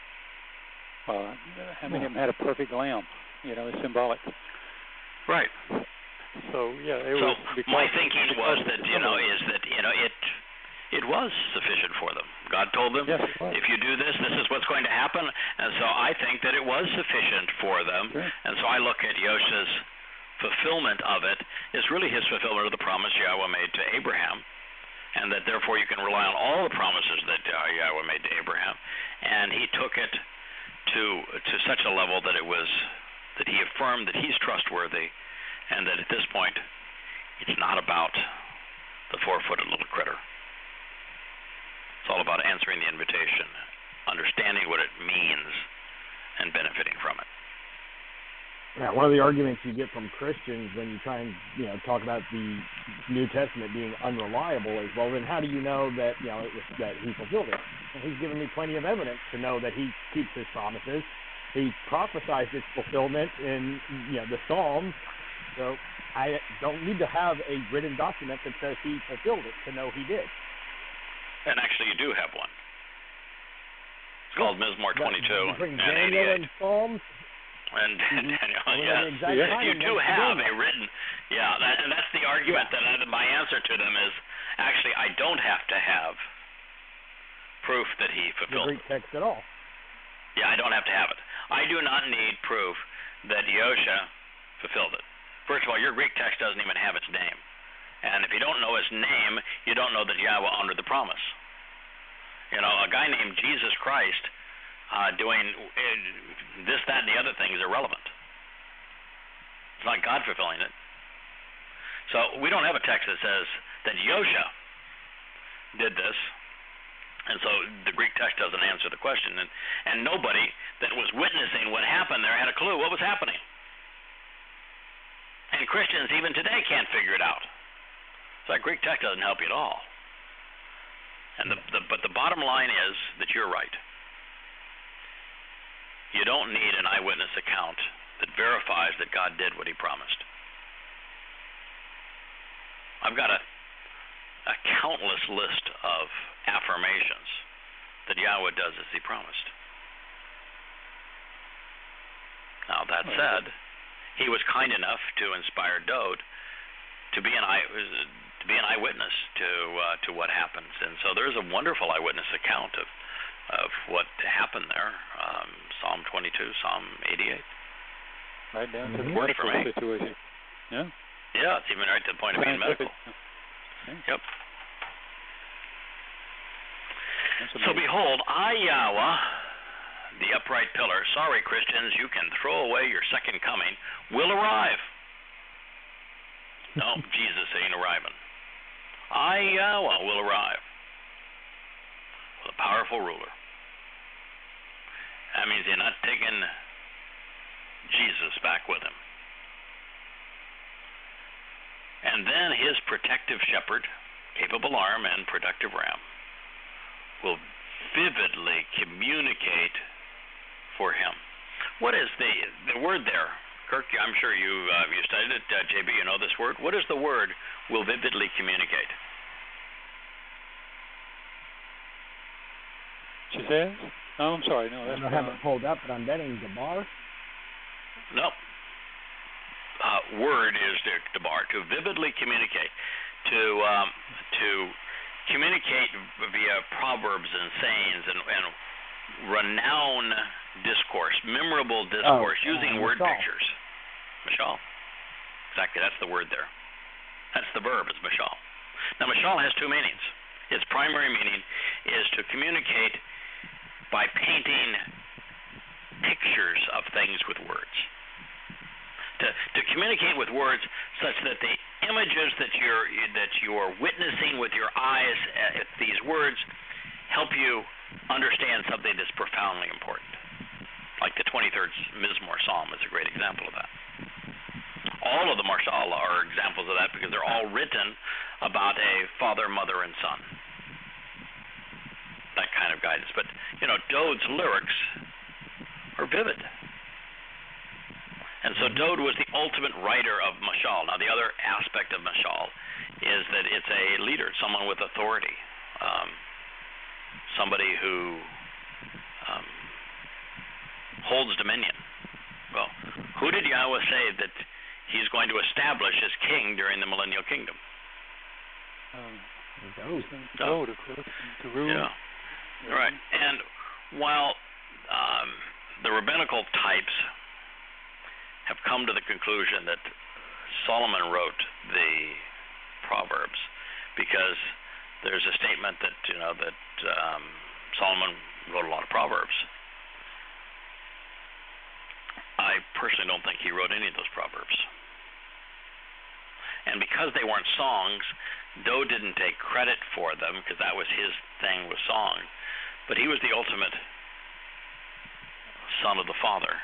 Uh, how many of them had a perfect lamb? You know, it's symbolic. Right. So yeah, it so was. My thinking was that you know is that you know it it was sufficient for them. God told them, yes, it was. if you do this, this is what's going to happen. And so I think that it was sufficient for them. Sure. And so I look at Yosha's fulfillment of it is really his fulfillment of the promise Yahweh made to Abraham. And that therefore you can rely on all the promises that uh, Yahweh made to Abraham. And he took it to to such a level that it was that he affirmed that he's trustworthy, and that at this point it's not about the four-footed little critter. It's all about answering the invitation, understanding what it means, and benefiting from it. Yeah, one of the arguments you get from Christians when you try and you know talk about the New Testament being unreliable is, well, then how do you know that you know it was, that he fulfilled it? And he's given me plenty of evidence to know that he keeps his promises. He prophesied its fulfillment in you know the Psalms, so I don't need to have a written document that says he fulfilled it to know he did. And actually, you do have one. It's called Mizmor twenty-two Between and Daniel eighty-eight. and Psalms. And, and Mm-hmm. Daniel, Well, yes, the exact you, time you it do makes have the a written, yeah, that, and that's the argument Yeah. that I, my answer to them is, actually, I don't have to have proof that he The fulfilled Greek it. text at all. Yeah, I don't have to have it. I do not need proof that Yosha fulfilled it. First of all, your Greek text doesn't even have its name. And if you don't know his name, you don't know that Yahweh honored the promise. You know, a guy named Jesus Christ uh, doing uh, this, that, and the other thing is irrelevant. It's not God fulfilling it. So we don't have a text that says that Yosha did this, and so the Greek text doesn't answer the question. And, and nobody that was witnessing what happened there had a clue what was happening. And Christians even today can't figure it out. So that Greek text doesn't help you at all. And the, the but the bottom line is that you're right. You don't need an eyewitness account that verifies that God did what he promised. I've got a, a countless list of affirmations that Yahweh does as he promised. Now, that said, he was kind enough to inspire Dode to be an eye, to be an eyewitness to uh, to what happens, and so there's a wonderful eyewitness account of of what happened there. Um, Psalm twenty-two, Psalm eighty-eight. Right down to the Works medical for me. situation. Yeah. Yeah, it's even right to the point of being medical. Okay. Yep. That's So amazing. behold, I, Yahweh, the upright pillar, sorry, Christians, you can throw away your second coming, will arrive. No, Jesus ain't arriving. I, Yahweh, will arrive with a powerful ruler. That means you're not taking Jesus back with him. And then his protective shepherd, capable arm, and productive ram will vividly communicate for him. What is the the word there? Kirk, I'm sure you uh, you studied it. Uh, J B, you know this word. What is the word will vividly communicate? She says? Oh, I'm sorry. No, I that's don't have it pulled up, but I'm betting Gabar. No. Uh, word is the, the bar to vividly communicate, to um, to communicate via proverbs and sayings and, and renown discourse, memorable discourse, Oh, using uh, word mashal. pictures. Mashal. Exactly, that's the word there. That's the verb, is mashal. Now, mashal has two meanings. its primary meaning is to communicate by painting pictures of things with words. To, to communicate with words such that the images that you're that you're witnessing with your eyes at these words help you understand something that's profoundly important. Like the twenty-third Mizmor Psalm is a great example of that. All of the Marshal are examples of that because they're all written about a father, mother, and son. That kind of guidance. But, you know, Dode's lyrics are vivid. And so Dode was the ultimate writer of Mashal. Now, the other aspect of Mashal is that it's a leader, someone with authority, um, somebody who um, holds dominion. Well, who did Yahweh say that he's going to establish as king during the millennial kingdom? Um, Dode. Dode, of course, to rule. Yeah, right. And while um, the rabbinical types have come to the conclusion that Solomon wrote the Proverbs because there's a statement that, you know, that um, Solomon wrote a lot of Proverbs. I personally don't think he wrote any of those Proverbs. And because they weren't songs, Dode didn't take credit for them because that was his thing with song. But he was the ultimate son of the Father.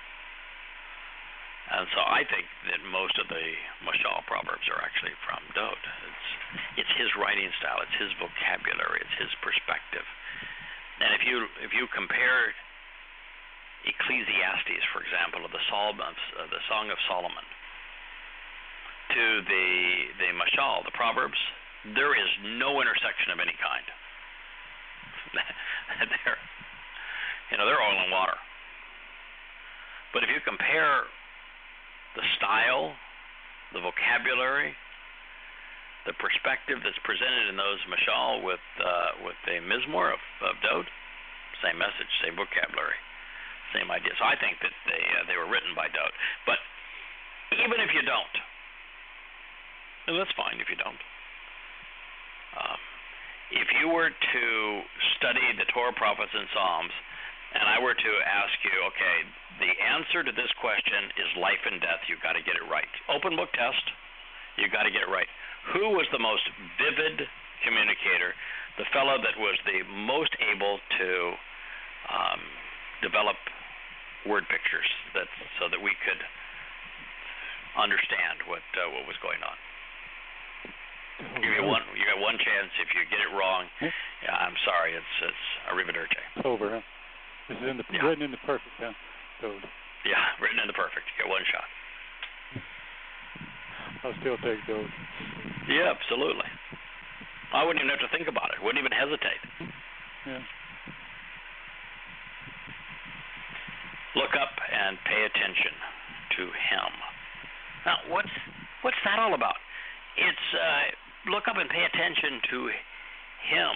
And so I think that most of the Mashal Proverbs are actually from Dode. It's, it's his writing style, it's his vocabulary, it's his perspective. And if you if you compare Ecclesiastes, for example, of the Psalm of uh, the Song of Solomon, to the the Mashal, the Proverbs, there is no intersection of any kind. they're, you know, they're oil and water. But if you compare the style, the vocabulary, the perspective that's presented in those Mashal with uh, with the Mizmor of, of Dode, same message, same vocabulary, same idea. So I think that they uh, they were written by Dode. But even if you don't, and that's fine if you don't. Um, if you were to study the Torah, prophets, and Psalms, and I were to ask you, okay, the answer to this question is life and death. You've got to get it right. Open book test. You've got to get it right. Who was the most vivid communicator? The fellow that was the most able to um, develop word pictures that so that we could understand what uh, what was going on. You get one. You got one chance. If you get it wrong, yeah, I'm sorry. It's it's arrivederci. It's over. Huh? This is in the Yeah. written in the perfect, huh? Dode. Yeah, written in the perfect. You get one shot. I'll still take Dode. Yeah, absolutely. I wouldn't even have to think about it. Wouldn't even hesitate. Yeah. Look up and pay attention to him. Now, what's what's that all about? It's uh, look up and pay attention to him.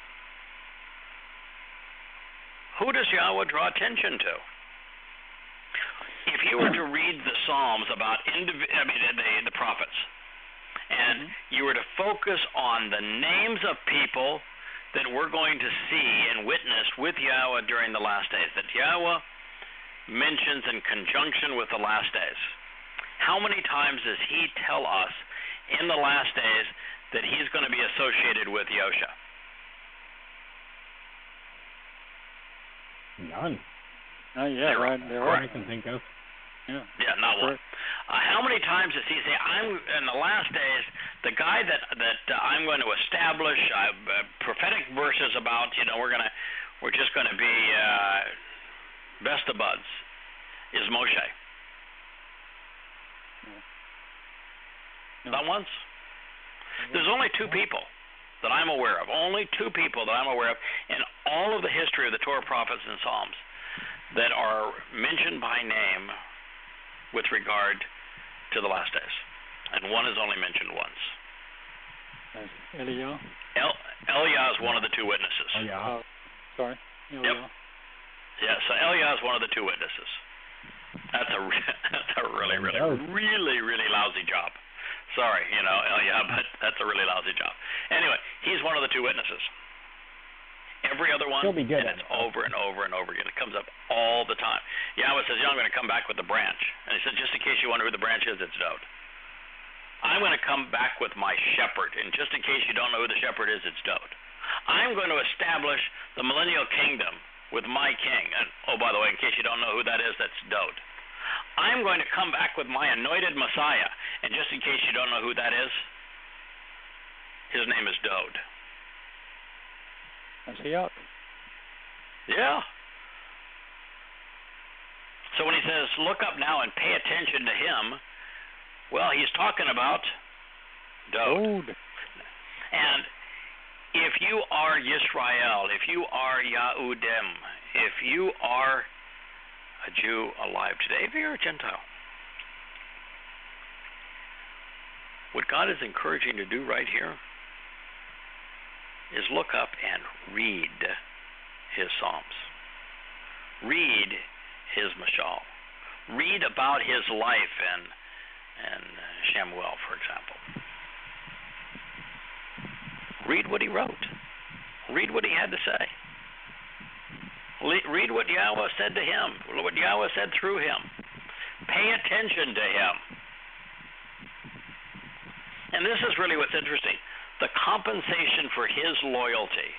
Who does Yahweh draw attention to? If you were to read the Psalms about indiv- I mean the the prophets, and mm-hmm. you were to focus on the names of people that we're going to see and witness with Yahweh during the last days, that Yahweh mentions in conjunction with the last days, how many times does he tell us in the last days that he's going to be associated with Yosha? None. Uh, yeah, right. There are. I can think of. Yeah. Yeah, not one. Uh, how many times does he say, "I'm in the last days, the guy that that uh, I'm going to establish uh, uh, prophetic verses about, you know, we're gonna, we're just going to be uh, best of buds," is Moshe. No. Not once. There's only two people that I'm aware of, only two people that I'm aware of in all of the history of the Torah, prophets, and Psalms that are mentioned by name with regard to the last days. And one is only mentioned once. Uh, Eliyahu? El Eliyahu is one of the two witnesses. Oh, yeah. Uh, sorry. Eliyahu. Yep. Yeah, so Eliyahu is one of the two witnesses. That's a, that's a really, really, really, really lousy job. Sorry, you know, uh, yeah, but that's a really lousy job. Anyway, he's one of the two witnesses. Every other one, He'll be good and at it's it. over and over and over again. It comes up all the time. Yahweh says, yeah, I'm going to come back with the branch. And he said, just in case you wonder who the branch is, it's Dowd. I'm going to come back with my shepherd. And just in case you don't know who the shepherd is, it's Dowd. I'm going to establish the millennial kingdom with my king. And, oh, by the way, in case you don't know who that is, that's Dowd. I'm going to come back with my anointed Messiah. And just in case you don't know who that is, his name is Dowd. Is he out? Yeah. So when he says, look up now and pay attention to him, well, he's talking about Dowd. And if you are Yisrael, if you are Yahudim, if you are a Jew alive today, if you're a Gentile, what God is encouraging to do right here is look up and read his Psalms. Read his Mashal. Read about his life and and Shemuel, for example. Read what he wrote. Read what he had to say. Le- read what Yahweh said to him, what Yahweh said through him. Pay attention to him. And this is really what's interesting. The compensation for his loyalty,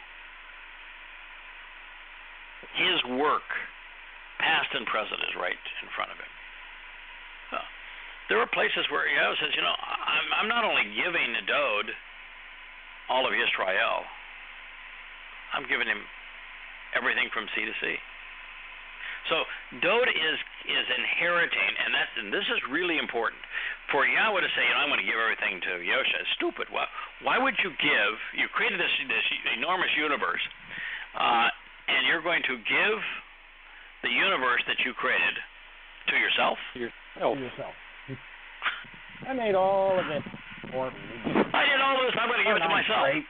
his work, past and present, is right in front of him. Uh, there are places where Yahweh says, you know, I'm, I'm not only giving Dowd all of Israel, I'm giving him everything from sea to sea. So Dowd is is inheriting, and that's and this is really important for Yahweh to say, you know, I'm going to give everything to Yosha. It's stupid. Why, why would you give? You created this this enormous universe, uh, and you're going to give the universe that you created to yourself? Yourself. To yourself. I made all of it for me. I did all this. I'm going to give it to myself. Great.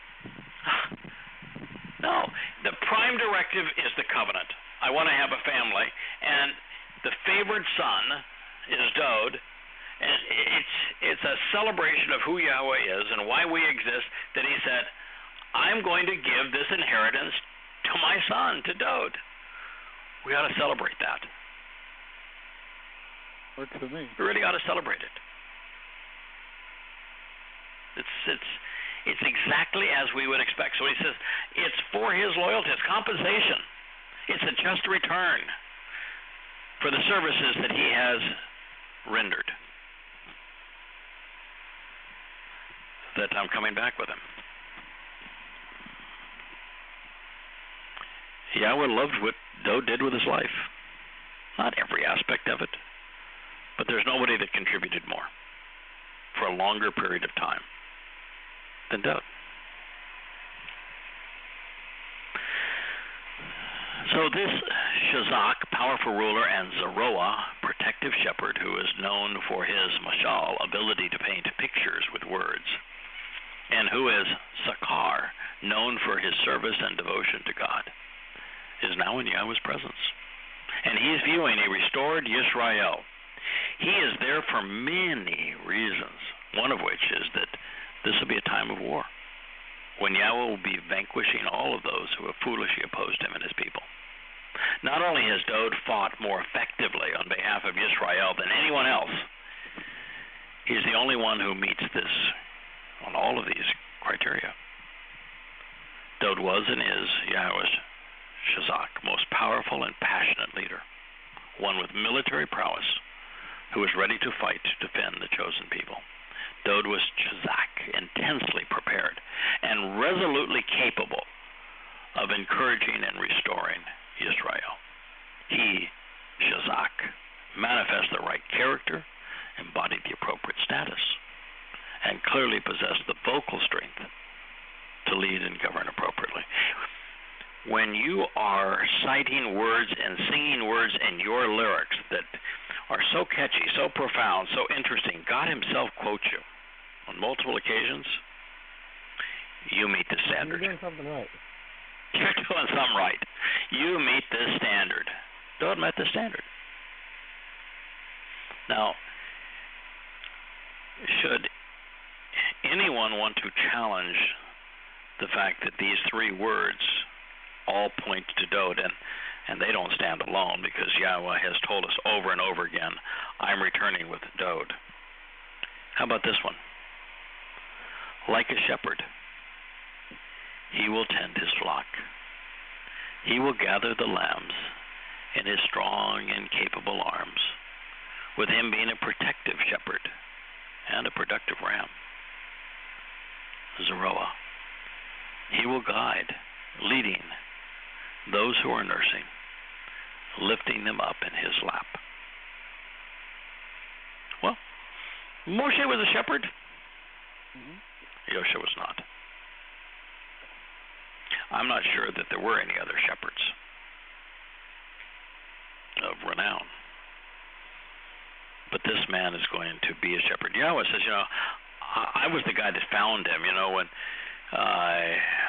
No, the prime directive is the covenant. I want to have a family, and the favored son is Dowd, and it's it's a celebration of who Yahweh is and why we exist, that he said, I'm going to give this inheritance to my son, to Dowd. We ought to celebrate that. Works for me. We really ought to celebrate it. It's it's it's exactly as we would expect. So he says, it's for his loyalty, it's compensation. It's a just return for the services that he has rendered. That I'm coming back with him. Yahweh loved what Dowd did with his life. Not every aspect of it, but there's nobody that contributed more for a longer period of time than Dowd. So this Shazak, powerful ruler, and Zeroah, protective shepherd, who is known for his mashal, ability to paint pictures with words, and who is Sakar, known for his service and devotion to God, is now in Yahweh's presence. And he's viewing a restored Yisrael. He is there for many reasons, one of which is that this will be a time of war, when Yahweh will be vanquishing all of those who have foolishly opposed him and his people. Not only has Dowd fought more effectively on behalf of Yisrael than anyone else, he's the only one who meets this on all of these criteria. Dowd was and is Yahweh's Shazak, most powerful and passionate leader, one with military prowess, who was ready to fight to defend the chosen people. Dowd was Shazak, intensely prepared and resolutely capable of encouraging and restoring Israel. He, Shazak, manifested the right character, embodied the appropriate status, and clearly possessed the vocal strength to lead and govern appropriately. When you are citing words and singing words in your lyrics that are so catchy, so profound, so interesting, God himself quotes you on multiple occasions, you meet the standard. You're doing something right. You're doing something right. You meet this standard. Dowd met the standard. Now, should anyone want to challenge the fact that these three words all point to Dowd, and, and they don't stand alone, because Yahweh has told us over and over again, I'm returning with Dowd. How about this one? Like a shepherd, he will tend his flock. He will gather the lambs in his strong and capable arms, with him being a protective shepherd and a productive ram. Zeroah. He will guide, leading those who are nursing, lifting them up in his lap. Well, Moshe was a shepherd. Mm-hmm. Yosha was not. I'm not sure that there were any other shepherds of renown. But this man is going to be a shepherd. Yahweh says, you know, I, I was the guy that found him, you know, when uh,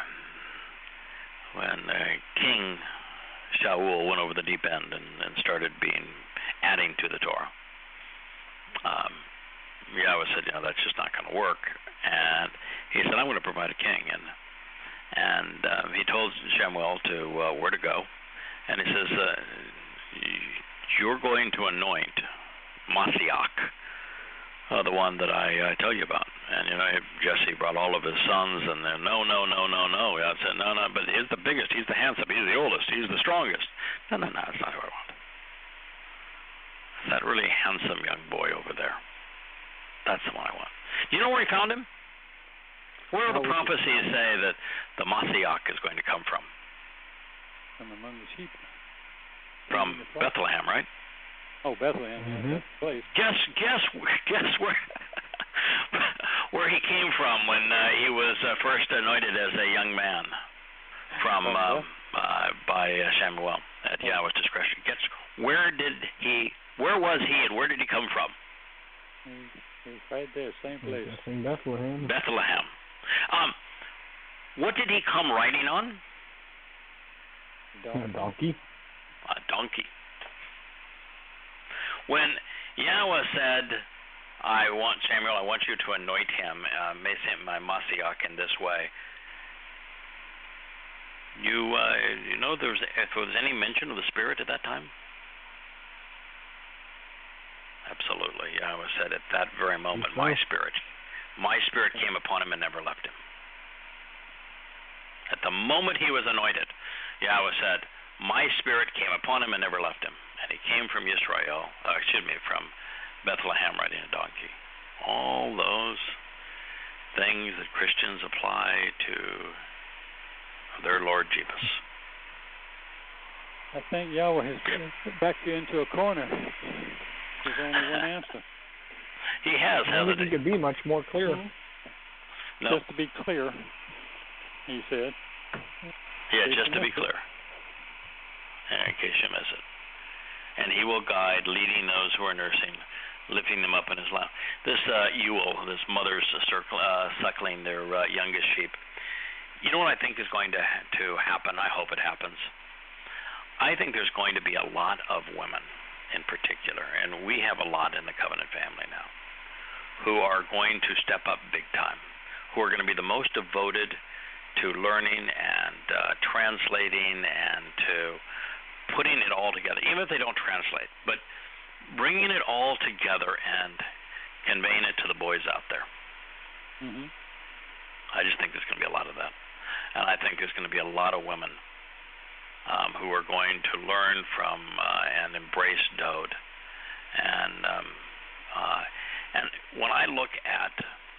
when uh, King Shaul went over the deep end and, and started being adding to the Torah. Um, Yahweh said, you know, that's just not going to work. And he said, I'm going to provide a king. And and um, he told Shemuel to uh, where to go. And he says, uh, you're going to anoint Mashiach, uh, the one that I uh, tell you about. And, you know, Jesse brought all of his sons, and then, no, no, no, no, no. I said, no, no, but he's the biggest, he's the handsome, he's the oldest, he's the strongest. No, no, no, that's not who I want. It's that really handsome young boy over there. That's the one I want. Do you know where he found him? Where do the prophecies say that the Mashiach is going to come from? From among the sheep. From Bethlehem, right? Oh, Bethlehem, mm-hmm. yeah, that's the place. Guess, guess, guess where, where he came from when uh, he was uh, first anointed as a young man, from uh, uh, by uh, Samuel at Yahweh's discretion. Guess where did he? Where was he, and where did he come from? He, he's right there, same place. In Bethlehem. Bethlehem. Um, what did he come riding on? Donkey. A donkey. A donkey. When Yahweh said, I want Samuel, I want you to anoint him, uh, make him my Mashiach in this way. You, uh, you know, there was, if there was any mention of the Spirit at that time? Absolutely. Yahweh said at that very moment, my Spirit, my Spirit came upon him and never left him. At the moment he was anointed, Yahweh said, my Spirit came upon him and never left him. And he came from Israel, uh, excuse me, from Bethlehem riding a donkey. All those things that Christians apply to their Lord Jesus. I think Yahweh has backed you into a corner. There's only one answer. He has, I don't hasn't think he? he could be much more clear. Mm-hmm. No. Just to be clear, he said. Yeah, just to be clear. In case you miss it. And he will guide, leading those who are nursing, lifting them up in his lap. This uh, Ewell, this mother's circle, uh, suckling their uh, youngest sheep. You know what I think is going to ha- to happen? I hope it happens. I think there's going to be a lot of women in particular, and we have a lot in the Covenant family now, who are going to step up big time, who are going to be the most devoted to learning and uh, translating and to putting it all together, even if they don't translate, but bringing it all together and conveying it to the boys out there. Mm-hmm. I just think there's going to be a lot of that. And I think there's going to be a lot of women um, who are going to learn from uh, and embrace Dowd. And um, uh, and when I look at,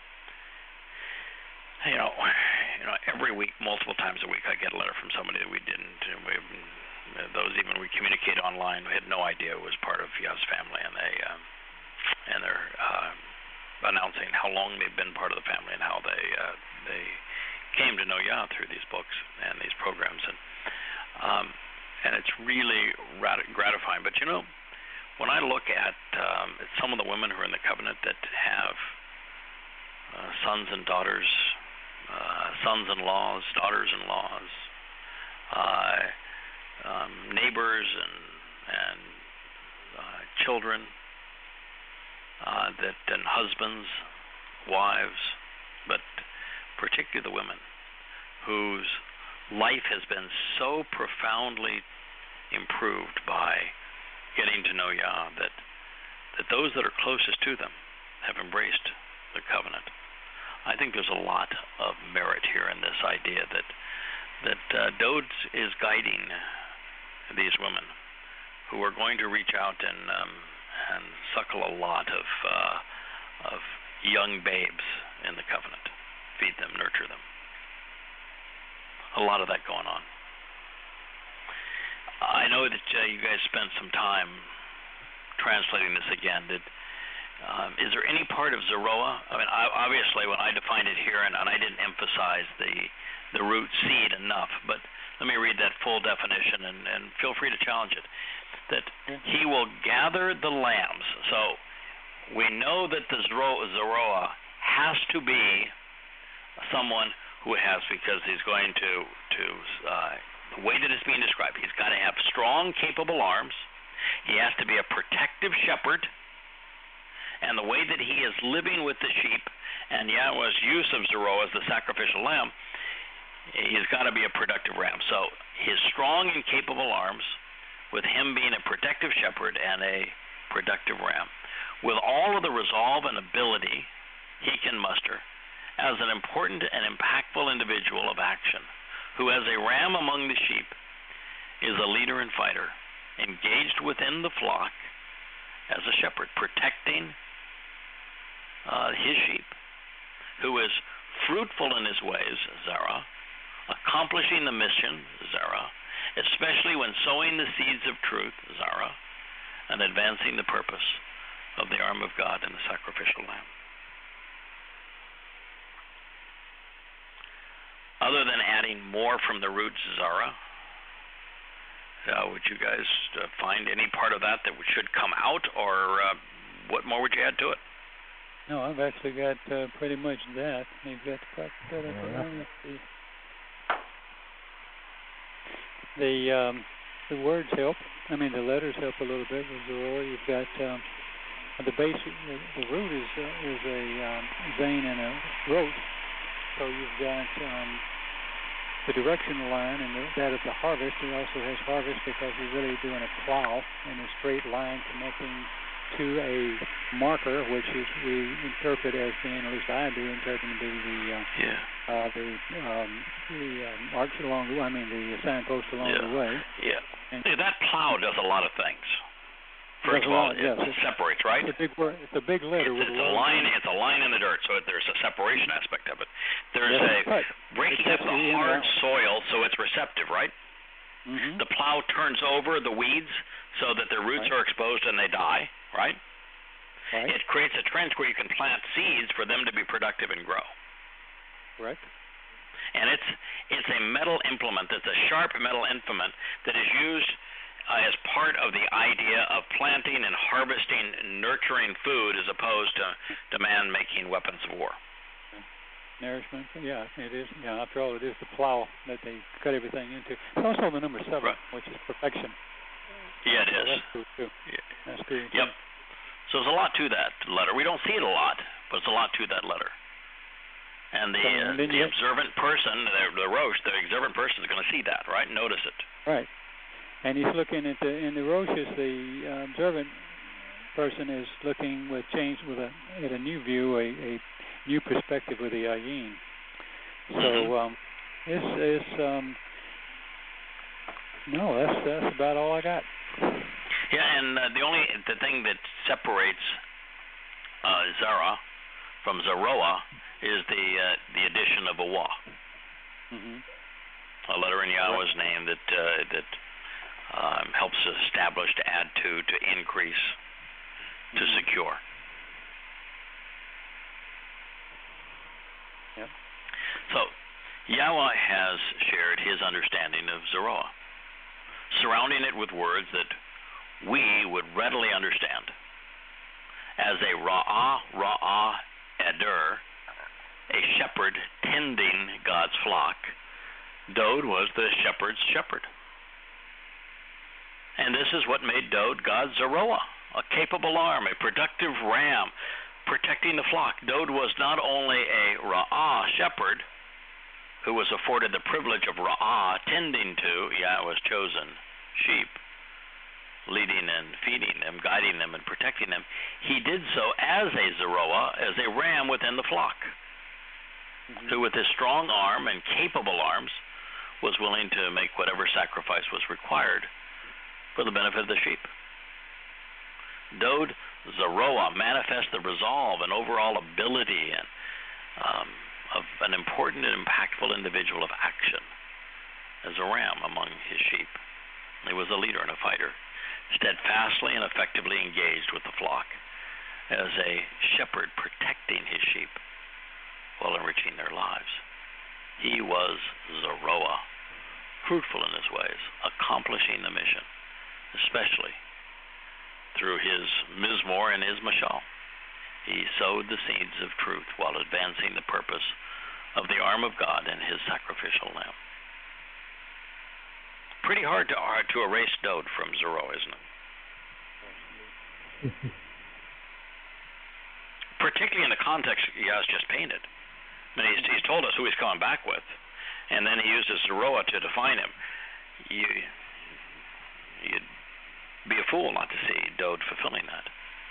you know, you know, every week, multiple times a week, I get a letter from somebody that we didn't, and we, those even we communicate online, we had no idea it was part of Yah's family, and they um, and they're uh, announcing how long they've been part of the family and how they uh, they came to know Yah through these books and these programs, and um, and it's really rat- gratifying. But you know, when I look at, um, at some of the women who are in the covenant that have uh, sons and daughters, uh, sons-in-laws, daughters-in-laws, uh, um, neighbors and and uh, children, uh, that and husbands, wives, but particularly the women, whose life has been so profoundly improved by getting to know Yah that that those that are closest to them have embraced the covenant. I think there's a lot of merit here in this idea that that uh, Dowd is guiding these women who are going to reach out and um, and suckle a lot of uh, of young babes in the covenant, feed them, nurture them. A lot of that going on. I know that uh, you guys spent some time translating this again. Did um, is there any part of Zerah? I mean, I, obviously, when I defined it here, and, and I didn't emphasize the the root seed enough, but let me read that full definition, and, and feel free to challenge it. That he will gather the lambs. So we know that the Zerah has to be someone who has, because he's going to to uh, the way that it's being described, he's got to have strong, capable arms. He has to be a protective shepherd, and the way that he is living with the sheep, and Yahweh's use of Zerah as the sacrificial lamb, he's got to be a productive ram. So his strong and capable arms, with him being a protective shepherd and a productive ram, with all of the resolve and ability he can muster, as an important and impactful individual of action, who as a ram among the sheep is a leader and fighter, engaged within the flock as a shepherd, protecting uh, his sheep, who is fruitful in his ways, Zerah, accomplishing the mission, Zerah, especially when sowing the seeds of truth, Zerah, and advancing the purpose of the arm of God in the sacrificial lamb. Other than adding more from the root Zerah, uh, would you guys uh, find any part of that that should come out, or uh, what more would you add to it? No, I've actually got uh, pretty much that. You've got to cut that up around the the, um, the words help. I mean, the letters help a little bit with Zerah. You've got um, the basic. The, the root is uh, is a um, vein and a root. So you've got um, the directional line and the, that of the harvest. It also has harvest because you're really doing a plow in a straight line connecting to a marker, which is we interpret as being, at least I do interpret to be the uh, yeah. uh, the um, the um, arch along the I mean the signpost along yeah. the way. Yeah. And yeah. That plow does a lot of things. First of all, it yes, separates, right? It's a big word. It's a big letter. It's, with it's a, a line. It's a line in the dirt, so there's a separation aspect of it. There's yes, a right. breaking it up the hard soil, so it's receptive, right? Mm-hmm. The plow turns over the weeds so that their roots right. are exposed and they die, right? Right. It creates a trench where you can plant seeds for them to be productive and grow. Correct. And it's it's a metal implement. It's a sharp metal implement that is used Uh, as part of the idea of planting and harvesting and nurturing food, as opposed to, to man making weapons of war. Nourishment, yeah, it is. Yeah, after all, it is the plow that they cut everything into. It's also the number seven, right. which is perfection. Yeah, it so is. That's cool too. Yeah. That's cool. Yep. So there's a lot to that letter. We don't see it a lot, but it's a lot to that letter. And the uh, the you... observant person, the, the Rosh, the observant person is going to see that, right? Notice it. Right. And he's looking at the in the Roshas, the uh, observant person is looking with change with a at a new view, a, a new perspective with the Ayin. So mm-hmm. um, it's it's um, no, that's that's about all I got. Yeah, and uh, the only the thing that separates uh, Zerah from Zerah is the uh, the addition of a wa, mm-hmm. a letter in Yahweh's name that uh, that. Um, helps establish, to add to, to increase, to mm-hmm. secure. Yep. So, Yahweh has shared his understanding of Zerah, surrounding it with words that we would readily understand. As a Ra'ah, Ra'ah, Eder, a shepherd tending God's flock, Dowd was the shepherd's shepherd. And this is what made Dowd God's Zerah, a capable arm, a productive ram, protecting the flock. Dowd was not only a Ra'ah shepherd who was afforded the privilege of Ra'ah, tending to Yahweh's chosen sheep, leading and feeding them, guiding them, and protecting them. He did so as a Zeroah, as a ram within the flock, mm-hmm. who with his strong arm and capable arms was willing to make whatever sacrifice was required for the benefit of the sheep. Dowd, Zeroah, manifests the resolve and overall ability and um, of an important and impactful individual of action as a ram among his sheep. He was a leader and a fighter, steadfastly and effectively engaged with the flock as a shepherd protecting his sheep while enriching their lives. He was Zeroah, fruitful in his ways, accomplishing the mission, especially through his Mizmor and his Mashal. He sowed the seeds of truth while advancing the purpose of the arm of God and his sacrificial lamb. Pretty hard to hard to erase Dowd from Zeroah, isn't it? Particularly in the context Yaz just painted. I mean, he's, he's told us who he's coming back with, and then he uses Zeroah to define him. You, you'd be a fool not to see Dowd fulfilling that.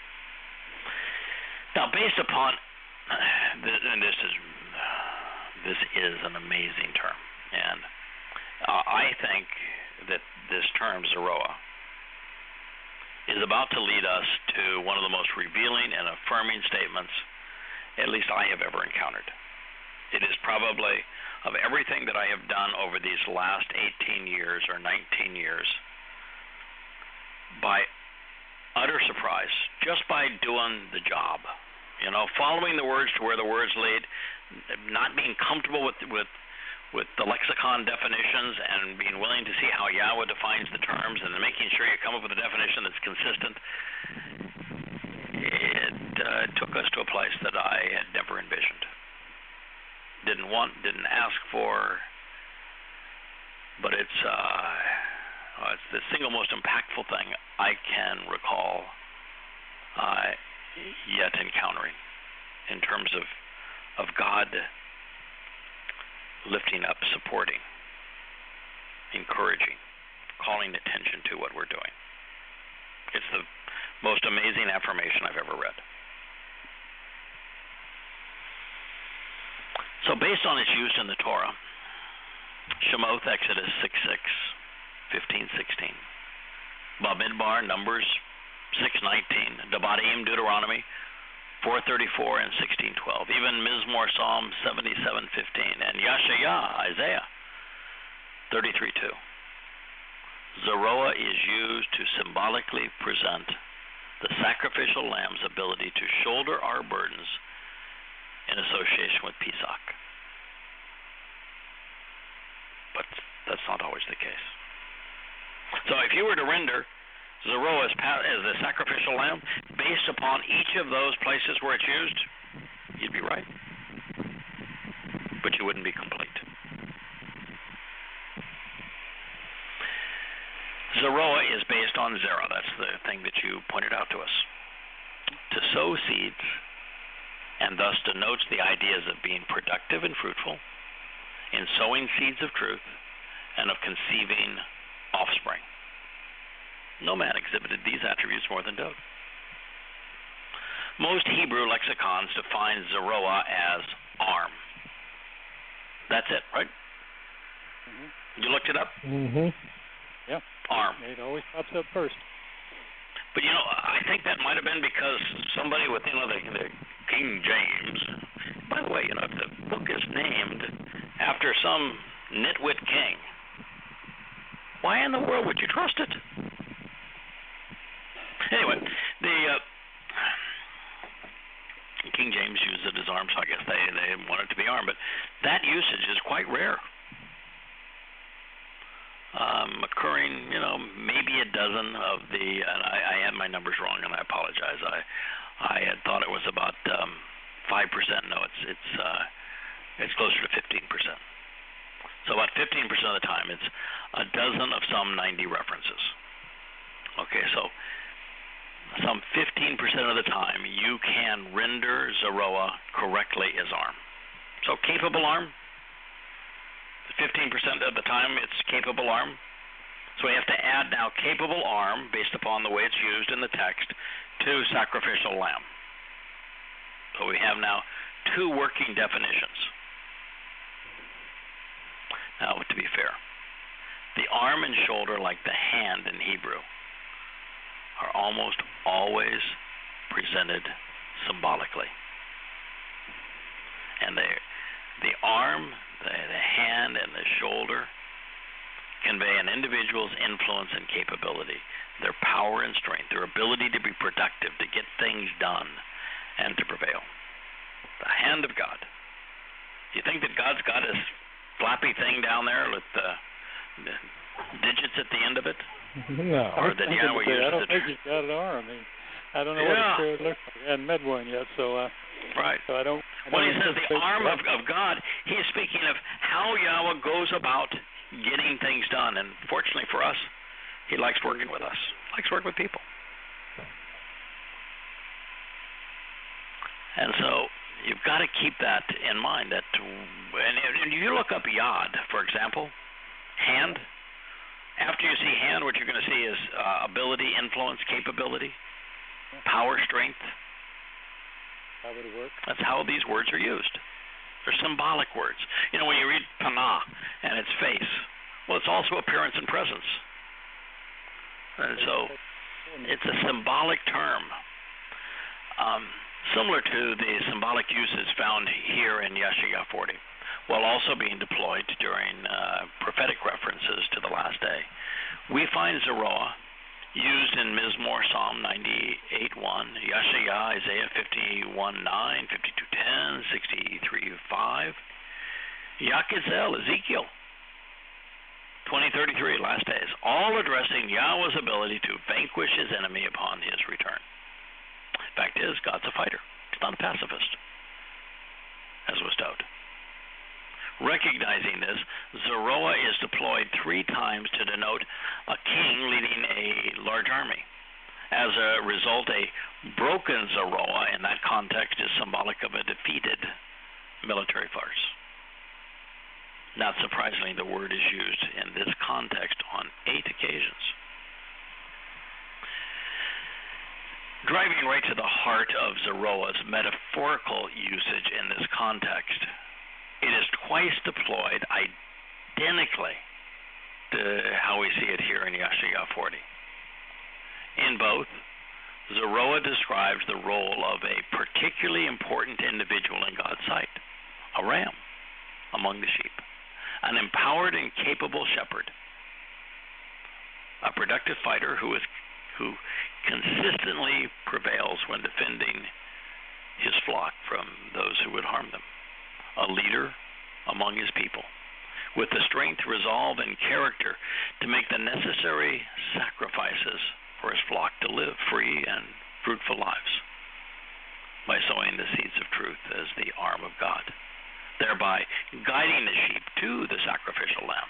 Now, based upon, and this is this is an amazing term, and uh, I think that this term Zeroah is about to lead us to one of the most revealing and affirming statements, at least I have ever encountered. It is probably, of everything that I have done over these last eighteen years or nineteen years, by utter surprise, just by doing the job, you know, following the words to where the words lead, not being comfortable with with with the lexicon definitions and being willing to see how Yahweh defines the terms and making sure you come up with a definition that's consistent. It uh, took us to a place that I had never envisioned. Didn't want, didn't ask for, but it's uh, Uh, it's the single most impactful thing I can recall uh, yet encountering in terms of of God lifting up, supporting, encouraging, calling attention to what we're doing. It's the most amazing affirmation I've ever read. So based on its use in the Torah, Shemoth, Exodus six six, fifteen sixteen. Bamidbar, Numbers six nineteen. Devarim, Deuteronomy four thirty-four and sixteen twelve. Even Mizmor, Psalm seventy-seven fifteen. And Yashayah, Isaiah thirty-three two. Zeroah is used to symbolically present the sacrificial lamb's ability to shoulder our burdens in association with Pesach. But that's not always the case. So if you were to render Zeroah as, as a sacrificial lamb based upon each of those places where it's used, you'd be right. But you wouldn't be complete. Zeroah is based on Zerah. That's the thing that you pointed out to us. To sow seeds, and thus denotes the ideas of being productive and fruitful, in sowing seeds of truth, and of conceiving offspring. No man exhibited these attributes more than Dowd. Most Hebrew lexicons define Zeroah as arm. That's it, right? Mm-hmm. You looked it up? Mm-hmm. Yeah. Arm. It always pops up first. But, you know, I think that might have been because somebody with, you know, the, the King James. By the way, you know, if the book is named after some nitwit king, why in the world would you trust it? Anyway, the uh, King James used it as arm, so I guess they, they want it to be arm. But that usage is quite rare. Um, occurring, you know, maybe a dozen of the, and I, I had my numbers wrong, and I apologize. I I had thought it was about um, five percent. No, it's it's uh, it's closer to fifteen percent. So about fifteen percent of the time, it's a dozen of some ninety references. Okay, so some fifteen percent of the time, you can render Zeroah correctly as arm. So capable arm, fifteen percent of the time it's capable arm. So we have to add now capable arm, based upon the way it's used in the text, to sacrificial lamb. So we have now two working definitions. Now, to be fair, the arm and shoulder, like the hand in Hebrew, are almost always presented symbolically. And they, the arm, the, the hand, and the shoulder convey an individual's influence and capability, their power and strength, their ability to be productive, to get things done, and to prevail. The hand of God. You think that God's got his flappy thing down there with the, the digits at the end of it? No. Or that Yahweh uses I don't it? think he's got an arm. I mean, I don't know Yeah. what it looks like. I hadn't met one yet, so uh, Right. so I don't. I When don't he says the anticipate arm that. of, of God, he is speaking of how Yahweh goes about getting things done. And fortunately for us, he likes working with us. He likes working with people. And so you've got to keep that in mind. That when and you look up Yod, for example, hand. After you see hand, what you're going to see is uh, ability, influence, capability, power, strength. How would it work? That's how these words are used. They're symbolic words. You know, when you read Panah and its face, well, it's also appearance and presence. And so it's a symbolic term. Um, similar to the symbolic uses found here in Yeshaya forty, while also being deployed during uh, prophetic references to the last day. We find Zeroah used in Mizmor, Psalm ninety-eight one, Yeshaya, Isaiah fifty-one nine, fifty-two ten, sixty-three five, Yakizel, Ezekiel twenty thirty-three, last days, all addressing Yahweh's ability to vanquish his enemy upon his return. Fact is, God's a fighter. He's not a pacifist, as was taught. Recognizing this, Zeroah is deployed three times to denote a king leading a large army. As a result, a broken Zeroah in that context is symbolic of a defeated military force. Not surprisingly, the word is used in this context on eight occasions. Driving right to the heart of Zeroah's metaphorical usage in this context, it is twice deployed identically to how we see it here in Yeshaya forty. In both, Zeroah describes the role of a particularly important individual in God's sight, a ram among the sheep, an empowered and capable shepherd, a productive fighter who is who consistently prevails when defending his flock from those who would harm them, a leader among his people, with the strength, resolve, and character to make the necessary sacrifices for his flock to live free and fruitful lives by sowing the seeds of truth as the arm of God, thereby guiding the sheep to the sacrificial lamb.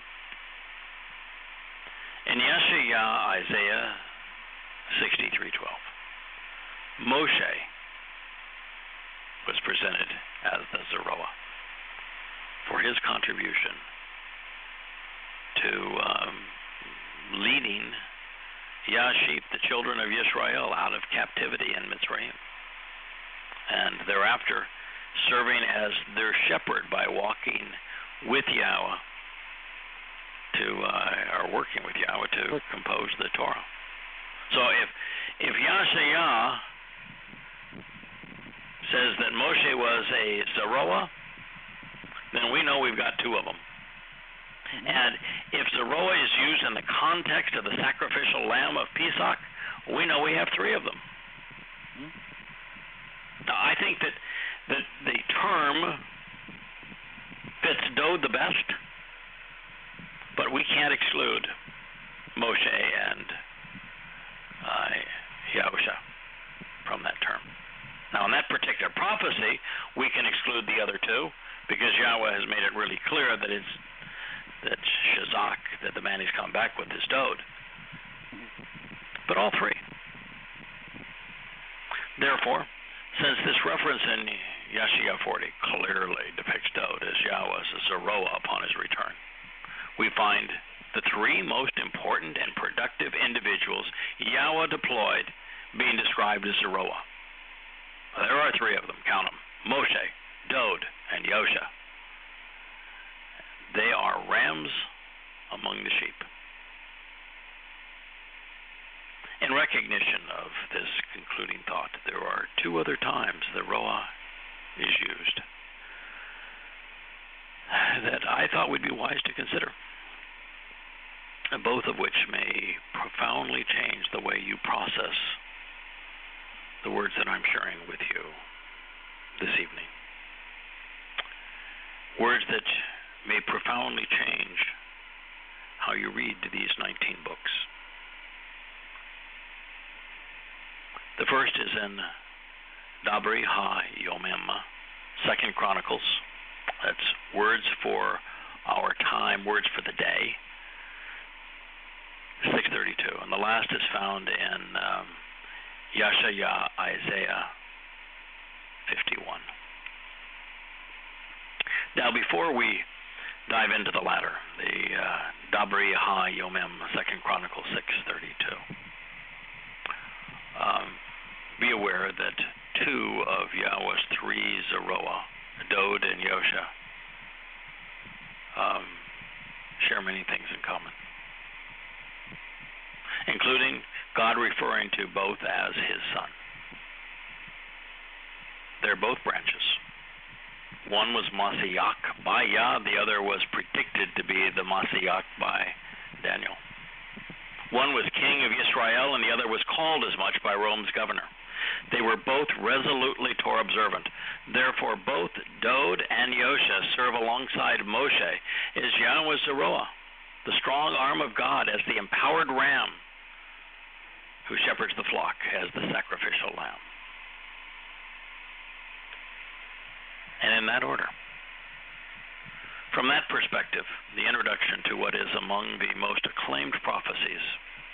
In Yeshaya, Isaiah sixty-three twelve, Moshe was presented as the Zeroah for his contribution to um, leading Yashib, the children of Yisrael, out of captivity in Mitzrayim, and thereafter serving as their shepherd by walking with Yahweh to, uh, or working with Yahweh to compose the Torah. So if if Yeshaya says that Moshe was a Zeroah, then we know we've got two of them. Mm-hmm. And if Zeroah is used in the context of the sacrificial lamb of Pesach, we know we have three of them. Mm-hmm. Now, I think that, that the term fits Dode the best, but we can't exclude Moshe and uh, Yahusha from that term. Now, in that particular prophecy, we can exclude the other two because Yahweh has made it really clear that it's that Shazak, that the man he's come back with, is Dode. But all three. Therefore, since this reference in Yeshaya forty clearly depicts Dod as Yahweh's Zeroah upon his return, we find the three most important and productive individuals Yahweh deployed being described as Zeroah. There are three of them, count them: Moshe, Dod, and Yosha. They are rams among the sheep. In recognition of this concluding thought, there are two other times the Roah is used that I thought would be wise to consider, both of which may profoundly change the way you process the words that I'm sharing with you this evening. Words that may profoundly change how you read these nineteen books. The first is in Dabri Ha-Yomim, Second Chronicles. That's words for our time, words for the day, six thirty-two. And the last is found in um, Yeshaya, Isaiah fifty-one. Now, before we dive into the latter, the uh, Dabri Ha-Yomim, Second Chronicles six thirty-two. Um, be aware that two of Yahweh's three Zeroah, Dod and Yosha, um, share many things in common, including God referring to both as his son. They're both branches. One was Mashiach by Yah, the other was predicted to be the Mashiach by Daniel. One was king of Israel, and the other was called as much by Rome's governor. They were both resolutely Torah observant. Therefore, both Dod and Yosha serve alongside Moshe as Yahweh's Zeroah, the strong arm of God, as the empowered ram who shepherds the flock as the sacrificial lamb. And in that order. From that perspective, the introduction to what is among the most acclaimed prophecies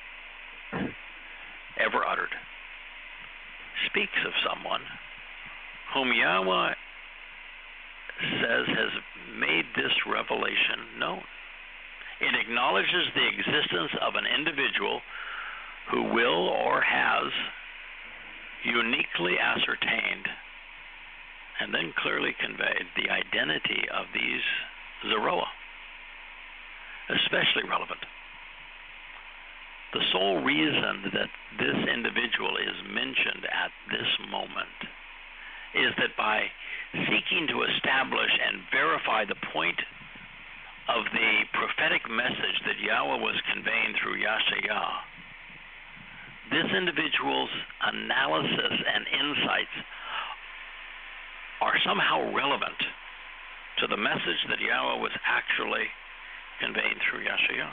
ever uttered speaks of someone whom Yahweh says has made this revelation known. It acknowledges the existence of an individual who will or has uniquely ascertained and then clearly conveyed the identity of these Zeroah, especially relevant. The sole reason that this individual is mentioned at this moment is that by seeking to establish and verify the point of the prophetic message that Yahweh was conveying through Yeshaya, this individual's analysis and insights are somehow relevant to the message that Yahweh was actually conveying through Yeshaya.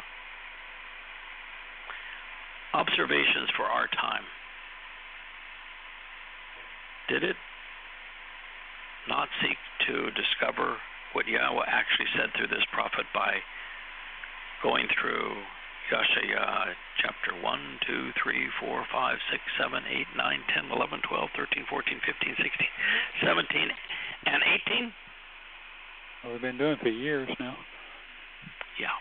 Observations for our time. Did it not seek to discover what Yahweh actually said through this prophet by going through Yeshaya chapter one, two, three, four, five, six, seven, eight, nine, ten, eleven, twelve, thirteen, fourteen, fifteen, sixteen, seventeen, and eighteen? Well, we've been doing it for years now. Yeah.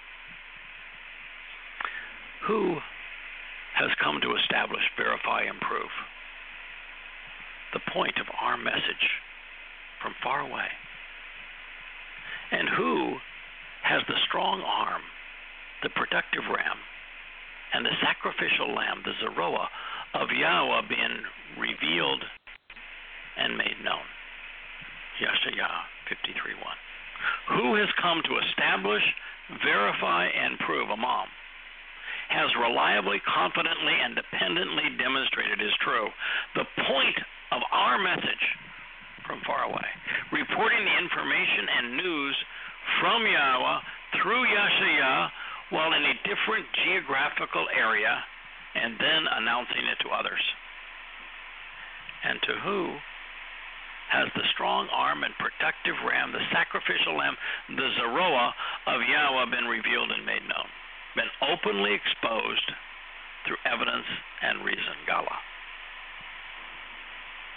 Who has come to establish, verify, and prove the point of our message from far away? And who has the strong arm, the productive ram, and the sacrificial lamb, the Zeroah, of Yahweh being revealed and made known? Yeshaya fifty-three one. Who has come to establish, verify, and prove, Imam, has reliably, confidently, and dependently demonstrated is true the point of our message from far away, reporting the information and news from Yahweh through Yeshaya while in a different geographical area, and then announcing it to others. And to who has the strong arm and protective ram, the sacrificial lamb, the Zeroah of Yahweh been revealed and made known, been openly exposed through evidence and reason, Gala?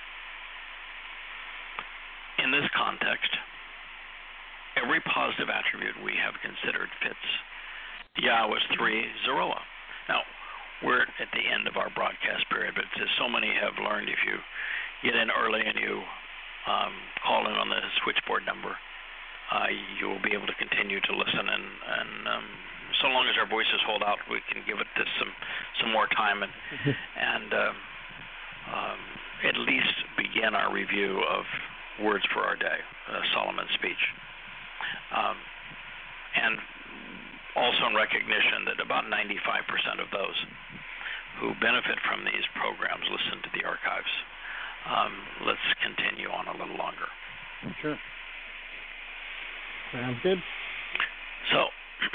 In this context, every positive attribute we have considered fits Yahweh's three Zeroah. Now, we're at the end of our broadcast period, but as so many have learned, if you get in early and you um, call in on the switchboard number, uh, you will be able to continue to listen, and, and um, so long as our voices hold out, we can give it this some some more time and and uh, um, at least begin our review of Words for Our Day, uh, Solomon's speech, um, and also in recognition that about ninety-five percent of those who benefit from these programs listen to the archives. Um, let's continue on a little longer. Sure. Sounds good. So,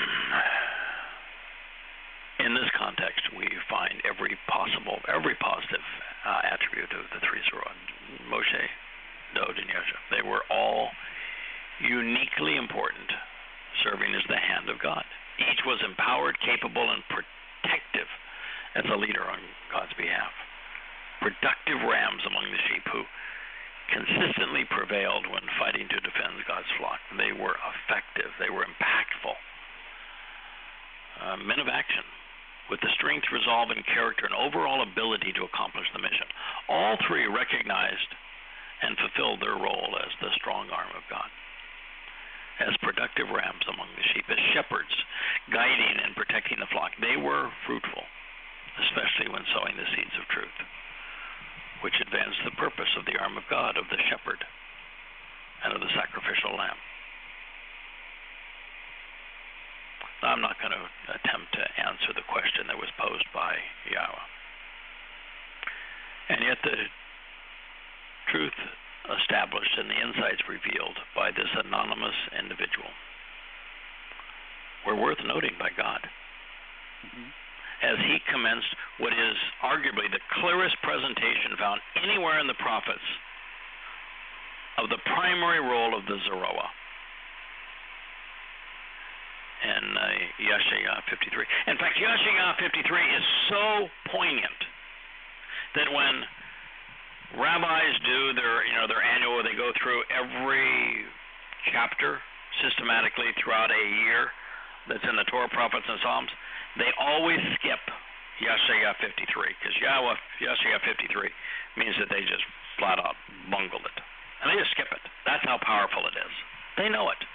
in this context, we find every possible, every positive uh, attribute of the three Zeroah, Moshe, Dod, and Yosha. They were all uniquely important, serving as the hand of God. Each was empowered, capable, and protective as a leader on God's behalf. Productive rams among the sheep who consistently prevailed when fighting to defend God's flock. They were effective. They were impactful. Uh, men of action with the strength, resolve, and character and overall ability to accomplish the mission. All three recognized and fulfilled their role as the strong arm of God. As productive rams among the sheep, as shepherds guiding and protecting the flock. They were fruitful, especially when sowing the seeds of truth, which advanced the purpose of the arm of God, of the shepherd, and of the sacrificial lamb. Now, I'm not going to attempt to answer the question that was posed by Yahweh. And yet the truth established and the insights revealed by this anonymous individual were worth noting by God. Mm-hmm. As he commenced what is arguably the clearest presentation found anywhere in the prophets of the primary role of the Zeroah. And uh, Yeshayah fifty-three. In fact, Yeshayah fifty-three is so poignant that when rabbis do their, you know, their annual, they go through every chapter systematically throughout a year that's in the Torah, Prophets, and Psalms, they always skip Yeshayah fifty-three, because Yahweh, Yeshayah fifty-three means that they just flat out bungled it. And they just skip it. That's how powerful it is. They know it.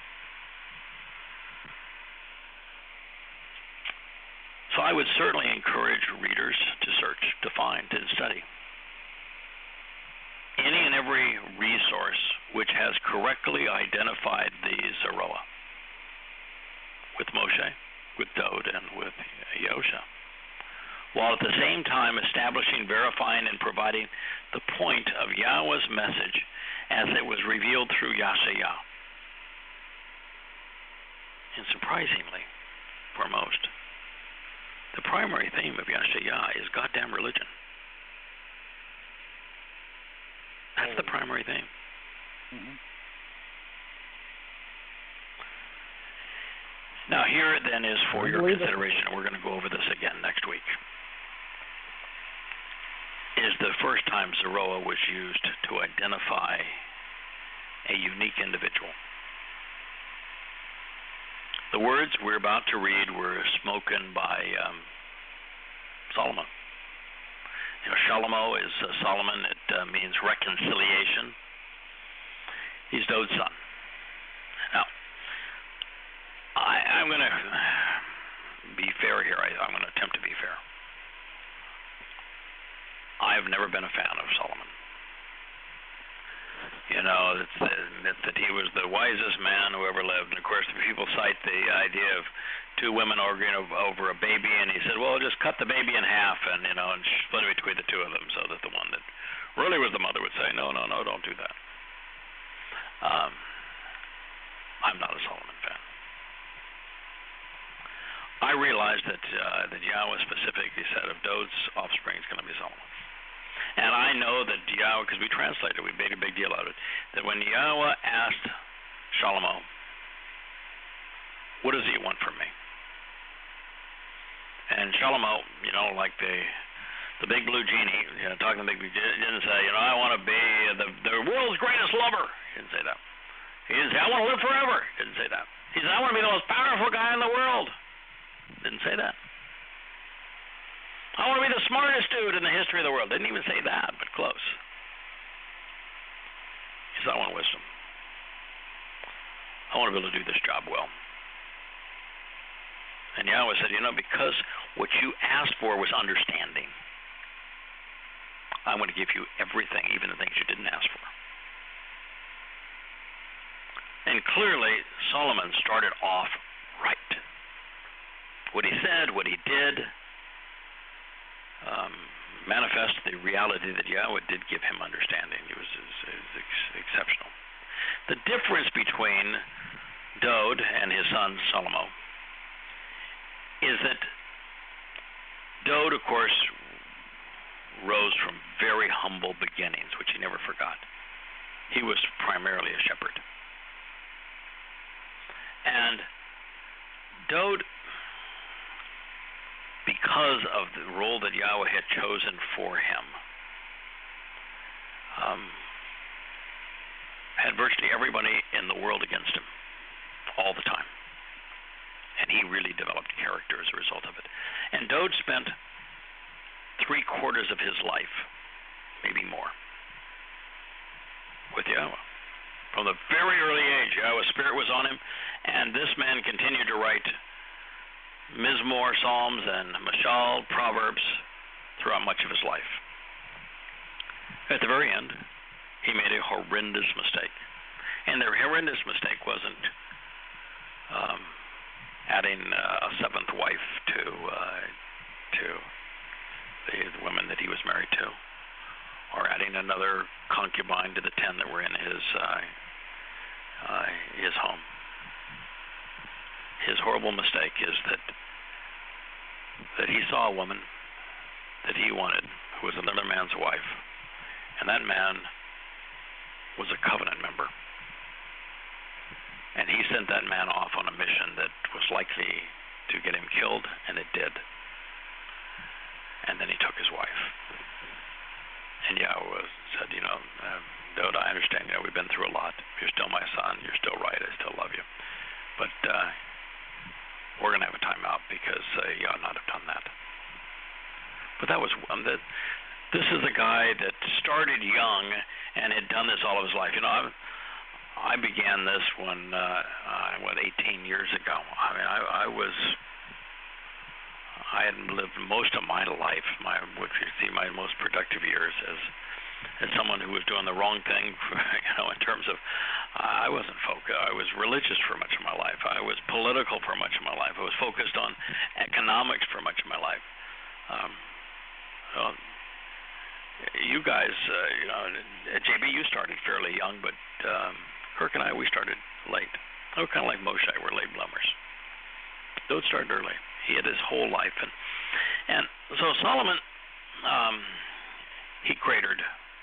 So I would certainly encourage readers to search, to find, to study any and every resource which has correctly identified the Zeroah with Moshe, with Dod, and with Yosha, while at the same time establishing, verifying, and providing the point of Yahweh's message as it was revealed through Yeshayah. And surprisingly, for most, the primary theme of Yeshayah is goddamn religion. That's the primary theme. Mm-hmm. Now here then is for your consideration, and we're going to go over this again next week, is the first time Zeroah was used to identify a unique individual. The words we're about to read were spoken by um, Solomon. You know, Shalomo is uh, Solomon. It uh, means reconciliation. He's Dod's son. Now, I, I'm going to be fair here. I, I'm going to attempt to be fair. I've never been a fan of Solomon. You know, it's the myth that he was the wisest man who ever lived. And, of course, people cite the idea of two women arguing over a baby, and he said, well, just cut the baby in half and, you know, and split it between the two of them so that the one that really was the mother would say, no, no, no, don't do that. Um, I'm not a Solomon fan. I realized that, uh, that Yahweh specifically said of Dod's offspring is going to be Solomon. And I know that Yahweh, because we translated, we made a big deal out of it, that when Yahweh asked Shalomo, what does he want from me? And Shalomo, you know, like the the big blue genie, you know, talking to the big blue genie, didn't say, you know, I want to be the the world's greatest lover. He didn't say that. He didn't say, I want to live forever. He didn't say that. He said, I want to be the most powerful guy in the world. Didn't say that. I want to be the smartest dude in the history of the world. Didn't even say that, but close. He said, I want wisdom. I want to be able to do this job well. And Yahweh said, you know, because what you asked for was understanding, I'm going to give you everything, even the things you didn't ask for. And clearly, Solomon started off right. What he said, what he did, um, manifested the reality that Yahweh did give him understanding. It was, it was, it was ex- exceptional. The difference between Dode and his son Solomon is that Dode, of course, rose from very humble beginnings, which he never forgot. He was primarily a shepherd. And Dode, because of the role that Yahweh had chosen for him, um, had virtually everybody in the world against him all the time. And he really developed character as a result of it. And Dode spent three quarters of his life, maybe more, with Yahweh. From the very early age, Yahweh's Spirit was on him, and this man continued to write Mizmor, Psalms, and Mashal, Proverbs, throughout much of his life. At the very end, he made a horrendous mistake. And the horrendous mistake wasn't um, adding uh, a seventh wife to uh, to the, the women that he was married to, or adding another concubine to the ten that were in his uh, uh, his home. His horrible mistake is that that he saw a woman that he wanted who was another man's wife, and that man was a covenant member. And he sent that man off on a mission that was likely to get him killed, and it did. And then he took his wife. And Yahweh said, you know, uh, Dode, I understand, you know, we've been through a lot. You're still my son. You're still right. I still love you. But uh, we're going to have a timeout because uh, you ought not have done that. But that was, um, that, this is a guy that started young and had done this all of his life. You know, I, I began this when, uh, uh, what, eighteen years ago. I mean, I, I was, I had lived most of my life, my, what you see, my most productive years as, as someone who was doing the wrong thing, for, you know, in terms of, uh, I wasn't focused, I was religious for much of my life. I was political for much of my life. I was focused on economics for much of my life. Um, well, you guys, uh, you know, at J B, you started fairly young, but um, Kirk and I, we started late. We were kind of like Moshe, we're late bloomers. Dode started early. He had his whole life. And, and so Solomon, um, he cratered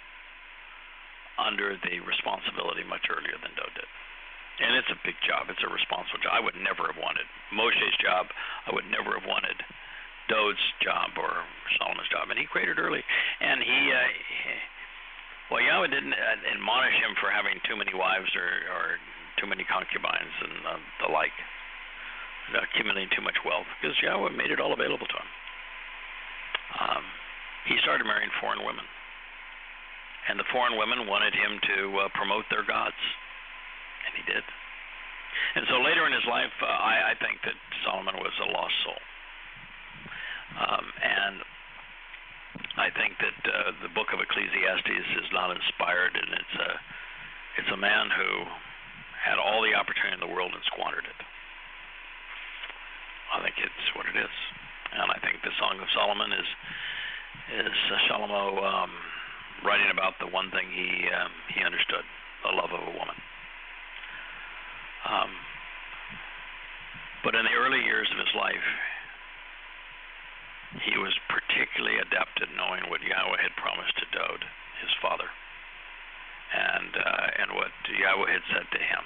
under the responsibility much earlier than Dode did. And it's a big job. It's a responsible job. I would never have wanted Moshe's job. I would never have wanted Dode's job or Solomon's job. And he cratered early. And he, uh, he well, Yahweh didn't admonish him for having too many wives or, or too many concubines and uh, the like, accumulating too much wealth, because Yahweh made it all available to him. Um, he started marrying foreign women. And the foreign women wanted him to uh, promote their gods. And he did. And so later in his life, uh, I, I think that Solomon was a lost soul. Um, and I think that uh, the book of Ecclesiastes is not inspired, and it's a, it's a man who had all the opportunity in the world and squandered it. I think it's what it is. And I think the Song of Solomon is is uh, Shalomo um, writing about the one thing he um, he understood, the love of a woman. Um, but in the early years of his life, he was particularly adept at knowing what Yahweh had promised to Dode, his father, and uh, and what Yahweh had said to him.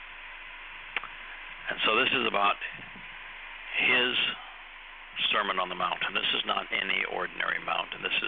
And so this is about his Sermon on the Mount, and this is not any ordinary mountain. This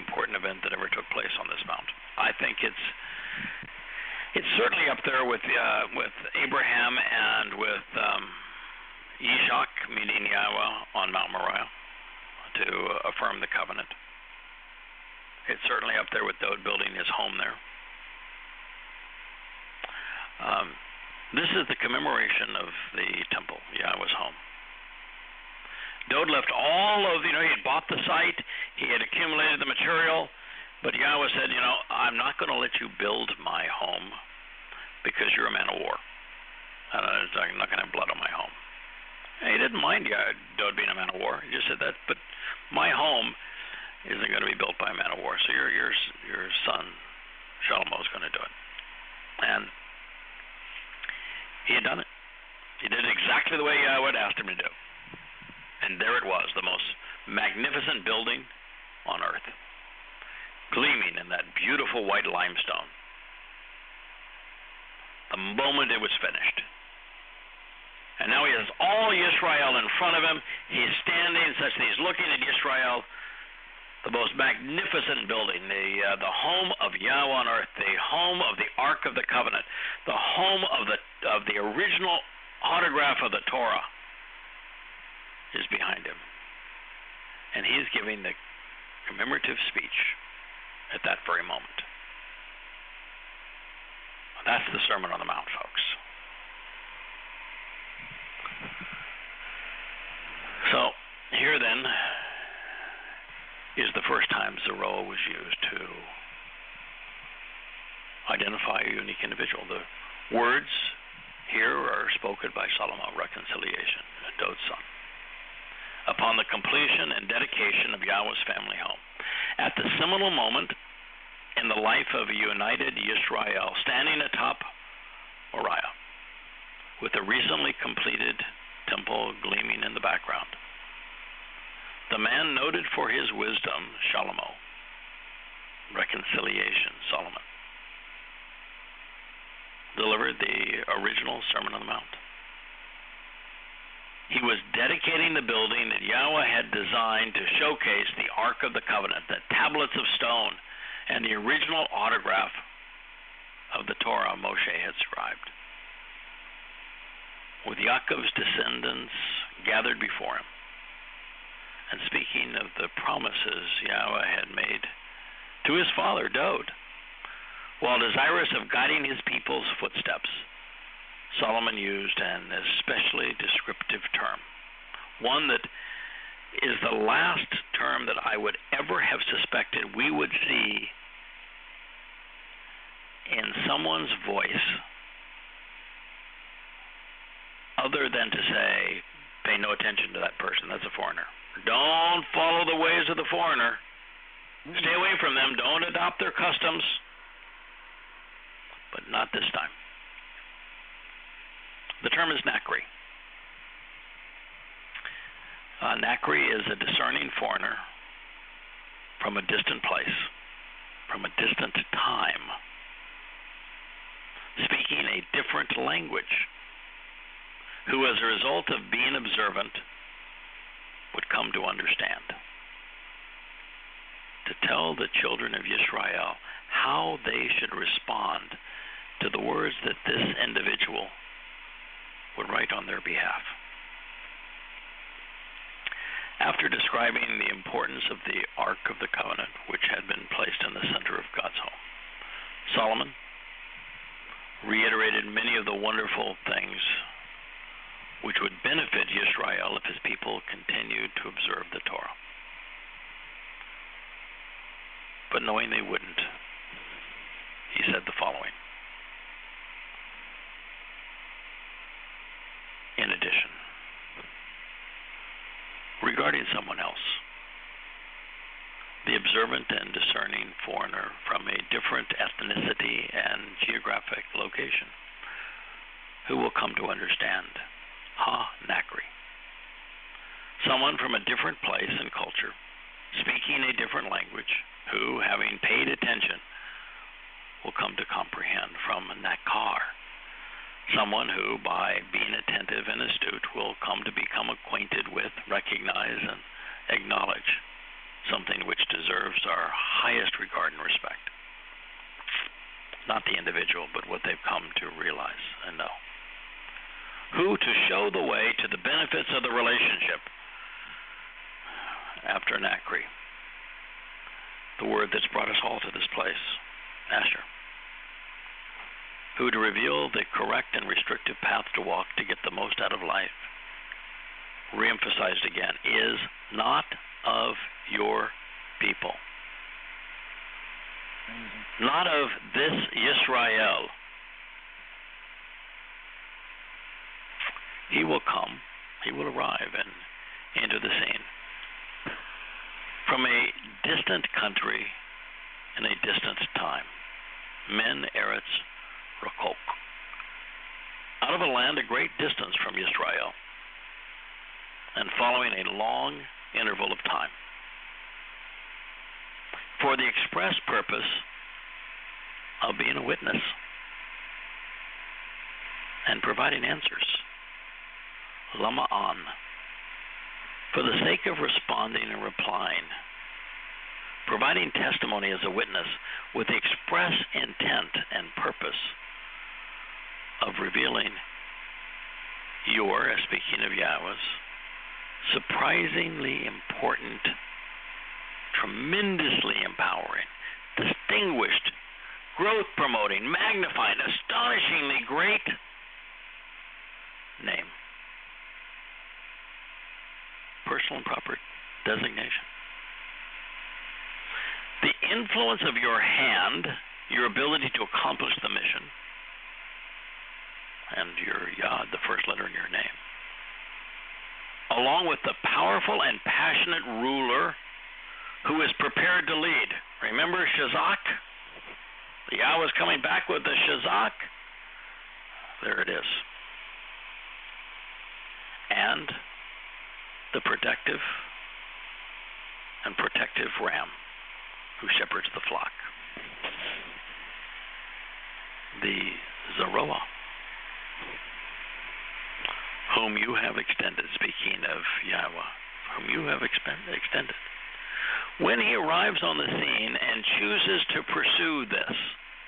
important event that ever took place on this mount. I think it's it's certainly up there with uh, with Abraham and with um, Ishak meeting Yahweh on Mount Moriah to affirm the covenant. It's certainly up there with Dowd building his home there. Um, this is the commemoration of the temple, Yahweh's home. Dowd left all of, you know, he had bought the site, he had accumulated the material, but Yahweh said, you know, I'm not going to let you build my home because you're a man of war. And I'm not going to have blood on my home. And he didn't mind Dowd being a man of war. He just said that, but my home isn't going to be built by a man of war, so your your your son Shlomo is going to do it. And he had done it. He did it exactly the way Yahweh asked him to do. And there it was, the most magnificent building on earth, gleaming in that beautiful white limestone. The moment it was finished. And now he has all Yisrael in front of him. He's standing such that he's looking at Yisrael, the most magnificent building, the uh, the home of Yahweh on earth, the home of the Ark of the Covenant, the home of the of the original autograph of the Torah is behind him. And he's giving the commemorative speech at that very moment. That's the Sermon on the Mount, folks. So here then is the first time Zoroa was used to identify a unique individual. The words here are spoken by Solomon, reconciliation, Dowd's son, upon the completion and dedication of Yahweh's family home. At the seminal moment in the life of a united Yisrael, standing atop Moriah, with a recently completed temple gleaming in the background, the man noted for his wisdom, Shlomo, reconciliation, Solomon, delivered the original Sermon on the Mount. He was dedicating the building that Yahweh had designed to showcase the Ark of the Covenant, the tablets of stone, and the original autograph of the Torah Moshe had scribed. With Yaakov's descendants gathered before him, and speaking of the promises Yahweh had made to his father, Dowd, while desirous of guiding his people's footsteps, Solomon used an especially descriptive term, one that is the last term that I would ever have suspected we would see in someone's voice other than to say, pay no attention to that person, that's a foreigner. Don't follow the ways of the foreigner. Stay away from them. Don't adopt their customs. But not this time. The term is Nakri. Uh, Nakri is a discerning foreigner from a distant place, from a distant time, speaking a different language, who as a result of being observant would come to understand. To tell the children of Yisrael how they should respond to the words that this individual would write on their behalf. After describing the importance of the Ark of the Covenant, which had been placed in the center of God's home, Solomon reiterated many of the wonderful things which would benefit Yisrael if his people continued to observe the Torah. But knowing they wouldn't, he said the following. In addition, regarding someone else, the observant and discerning foreigner from a different ethnicity and geographic location, who will come to understand Ha-Nakri. Someone from a different place and culture, speaking a different language, who, having paid attention, will come to comprehend from Nakar. Someone who, by being attentive and astute, will come to become acquainted with, recognize, and acknowledge something which deserves our highest regard and respect. Not the individual, but what they've come to realize and know. Who to show the way to the benefits of the relationship. After Nachri, the word that's brought us all to this place, Asher. Who to reveal the correct and restrictive path to walk to get the most out of life. Reemphasized again, is not of your people. Amazing. Not of this Yisrael. He will come, he will arrive and into the scene. From a distant country in a distant time. Men Eretz Rakok. Out of a land a great distance from Yisrael. And following a long interval of time. For the express purpose of being a witness and providing answers. Lama'an. For the sake of responding and replying, providing testimony as a witness with the express intent and purpose of revealing your, speaking of Yahweh's, surprisingly important, tremendously empowering, distinguished, growth-promoting, magnifying, astonishingly great name. Personal and proper designation. The influence of your hand, your ability to accomplish the mission, and your Yod, the first letter in your name, along with the powerful and passionate ruler who is prepared to lead. Remember Shazak? The Yahweh is coming back with the Shazak. There it is. And the protective and protective ram who shepherds the flock. The Zeroah, whom you have extended, speaking of Yahweh, whom you have extended. When he arrives on the scene and chooses to pursue this,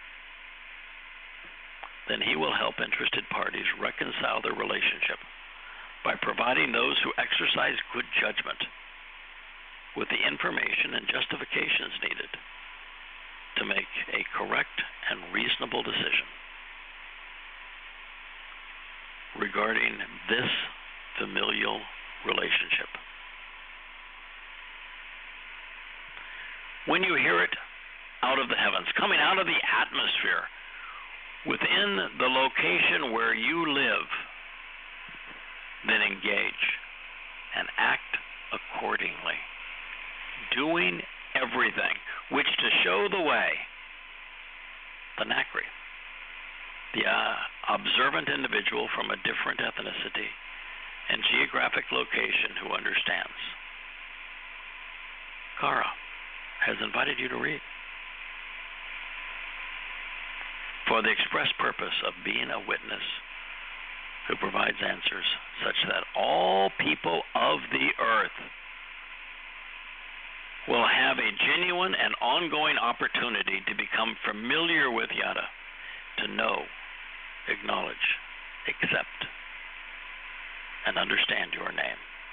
then he will help interested parties reconcile their relationship by providing those who exercise good judgment with the information and justifications needed to make a correct and reasonable decision regarding this familial relationship. When you hear it out of the heavens, coming out of the atmosphere, within the location where you live, then engage and act accordingly, doing everything which to show the way, the Nachri, the uh, observant individual from a different ethnicity and geographic location who understands. Kara has invited you to read for the express purpose of being a witness who provides answers such that all people of the earth will have a genuine and ongoing opportunity to become familiar with Yada, to know, acknowledge, accept, and understand your name,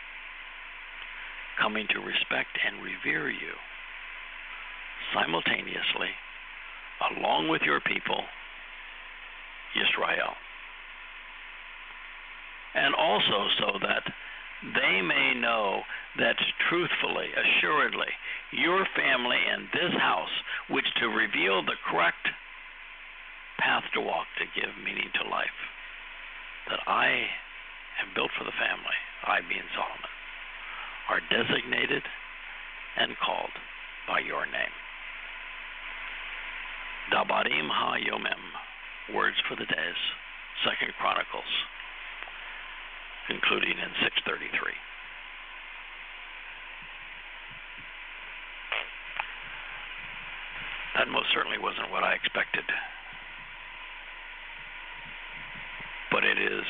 coming to respect and revere you simultaneously along with your people, Yisrael. And also so that they may know that truthfully, assuredly, your family and this house, which to reveal the correct path to walk, to give meaning to life, that I have built for the family, I being Solomon, are designated and called by your name. Dabarim ha-yomim, words for the days, Second Chronicles, concluding in six thirty-three. That most certainly wasn't what I expected. But it is,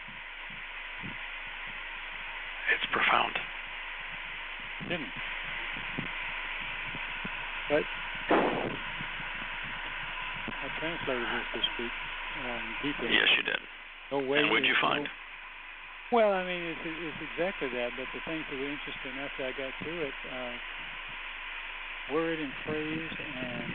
it's profound. Didn't. But I translated this this week um, deeply. Yes, you did. No way. And what'd you find? No, well, I mean, it's, it's exactly that. But the things that were interesting after I got through it, uh, word and phrase and,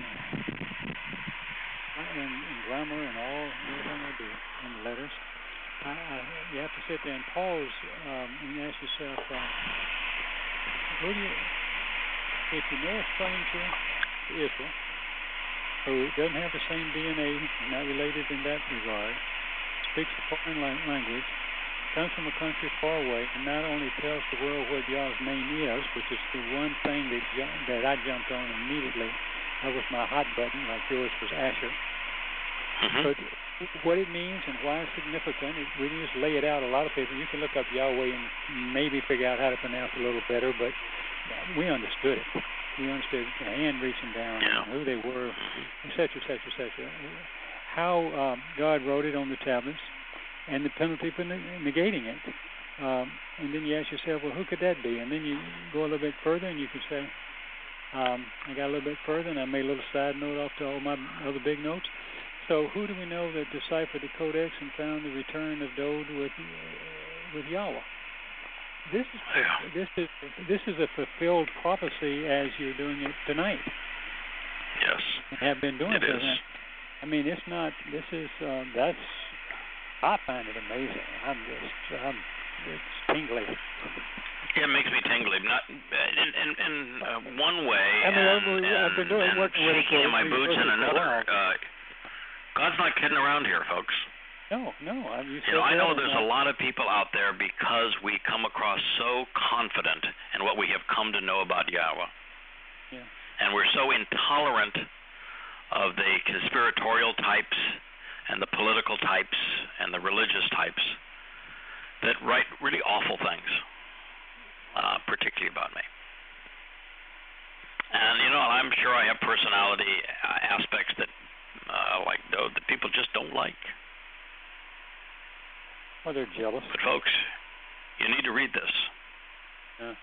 and and grammar and all everything I do and the letters. I, I, you have to sit there and pause um, and ask yourself, uh, who do you, if you know a stranger to Israel who doesn't have the same D N A, not related in that regard, speaks a foreign language, comes from a country far away, and not only tells the world what y'all's name is, which is the one thing that ju- that I jumped on immediately. That was my hot button, like yours was Asher. Mm-hmm. But what it means and why it's significant, it, we just lay it out. A lot of people, you can look up Yahweh and maybe figure out how to pronounce it a little better, but we understood it. We understood the hand reaching down, yeah. and who they were, et cetera, et cetera, et cetera. How um, God wrote it on the tablets, and the penalty for negating it. Um, and then you ask yourself, well, who could that be? And then you go a little bit further, and you can say, um, I got a little bit further, and I made a little side note off to all my other big notes. So who do we know that deciphered the Codex and found the return of Dode with uh, with Yahweh? This is yeah. this is this is a fulfilled prophecy as you're doing it tonight. Yes. And have been doing it. It Is. I mean, it's not. This is uh, that's. I find it amazing. I'm just. I'm. It's tingly. Yeah, it makes me tingly. Not in in, in uh, one way. I mean, and, I've, I've been doing and working with shaking in my boots in another. Uh, God's not kidding around here, folks. No, no. I, you you know, I know there's a lot of people out there because we come across so confident in what we have come to know about Yahweh. Yeah. And we're so intolerant of the conspiratorial types and the political types and the religious types that write really awful things, uh, particularly about me. And, you know, I'm sure I have personality uh, aspects that, uh, like, that people just don't like. Well, they're jealous. But, folks, you need to read this. Yeah.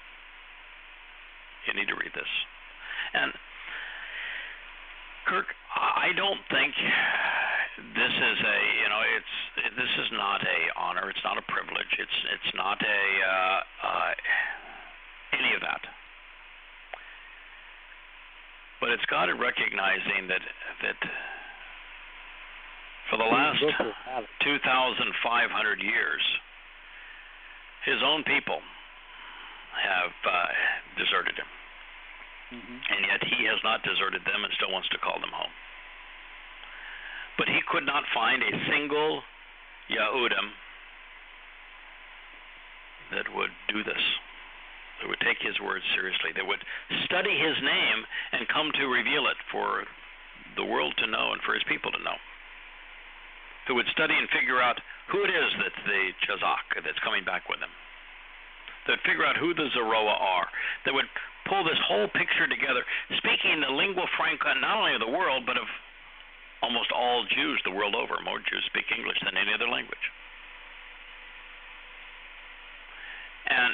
You need to read this. And, Kirk, I don't think this is a, you know, it's this is not a honor. It's not a privilege. It's it's not a uh, uh, any of that. But it's God recognizing that that for the last two thousand five hundred years, His own people have uh, deserted Him. Mm-hmm. And yet He has not deserted them and still wants to call them home. But He could not find a single Yahudim that would do this, that would take His word seriously, that would study His name and come to reveal it for the world to know and for His people to know, who would study and figure out who it is that's the Chazak that's coming back with Him, that would figure out who the Zoroa are, that would pull this whole picture together, speaking the lingua franca not only of the world, but of almost all Jews the world over. More Jews speak English than any other language. And,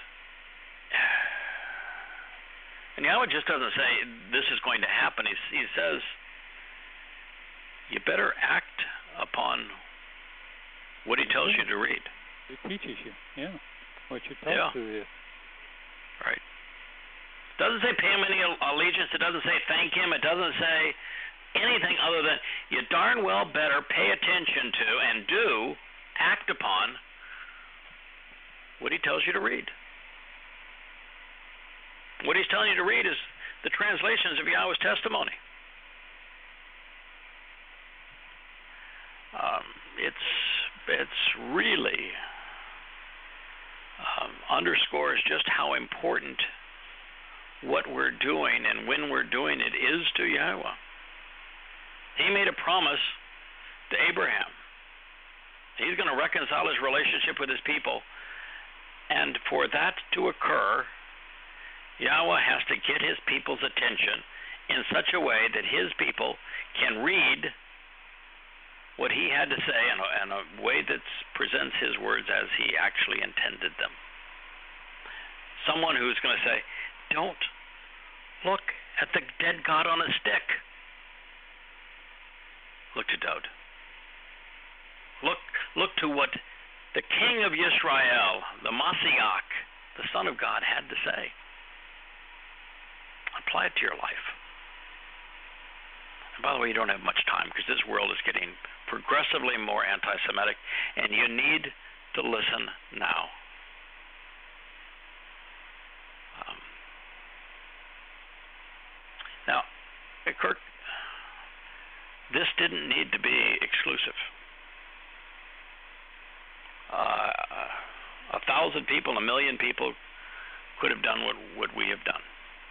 and Yahweh just doesn't say this is going to happen. He, he says, you better act upon what He tells you to read. He teaches you, yeah, what you're taught yeah. to is. Right. It doesn't say pay Him any allegiance. It doesn't say thank Him. It doesn't say anything other than you darn well better pay attention to and do, act upon what He tells you to read. What He's telling you to read is the translations of Yahweh's testimony. Um, it's it's really um, underscores just how important what we're doing and when we're doing it is to Yahweh. He made a promise to Abraham. He's going to reconcile his relationship with his people. And for that to occur, Yahweh has to get his people's attention in such a way that his people can read what he had to say in a, in a way that presents his words as he actually intended them. Someone who's going to say, don't look at the dead God on a stick. Look to Dowd. Look, look to what the King of Yisrael, the Mashiach, the Son of God, had to say. Apply it to your life. And by the way, you don't have much time because this world is getting progressively more anti-Semitic, and you need to listen now. Um, now, Kirk, this didn't need to be exclusive. Uh, a thousand people, a million people could have done what, what we have done.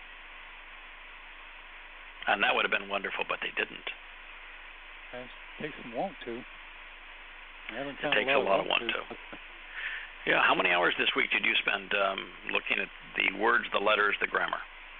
And that would have been wonderful, but they didn't. It takes some want to. It takes a lot of want to. Yeah, how many hours this week did you spend um, looking at the words, the letters, the grammar?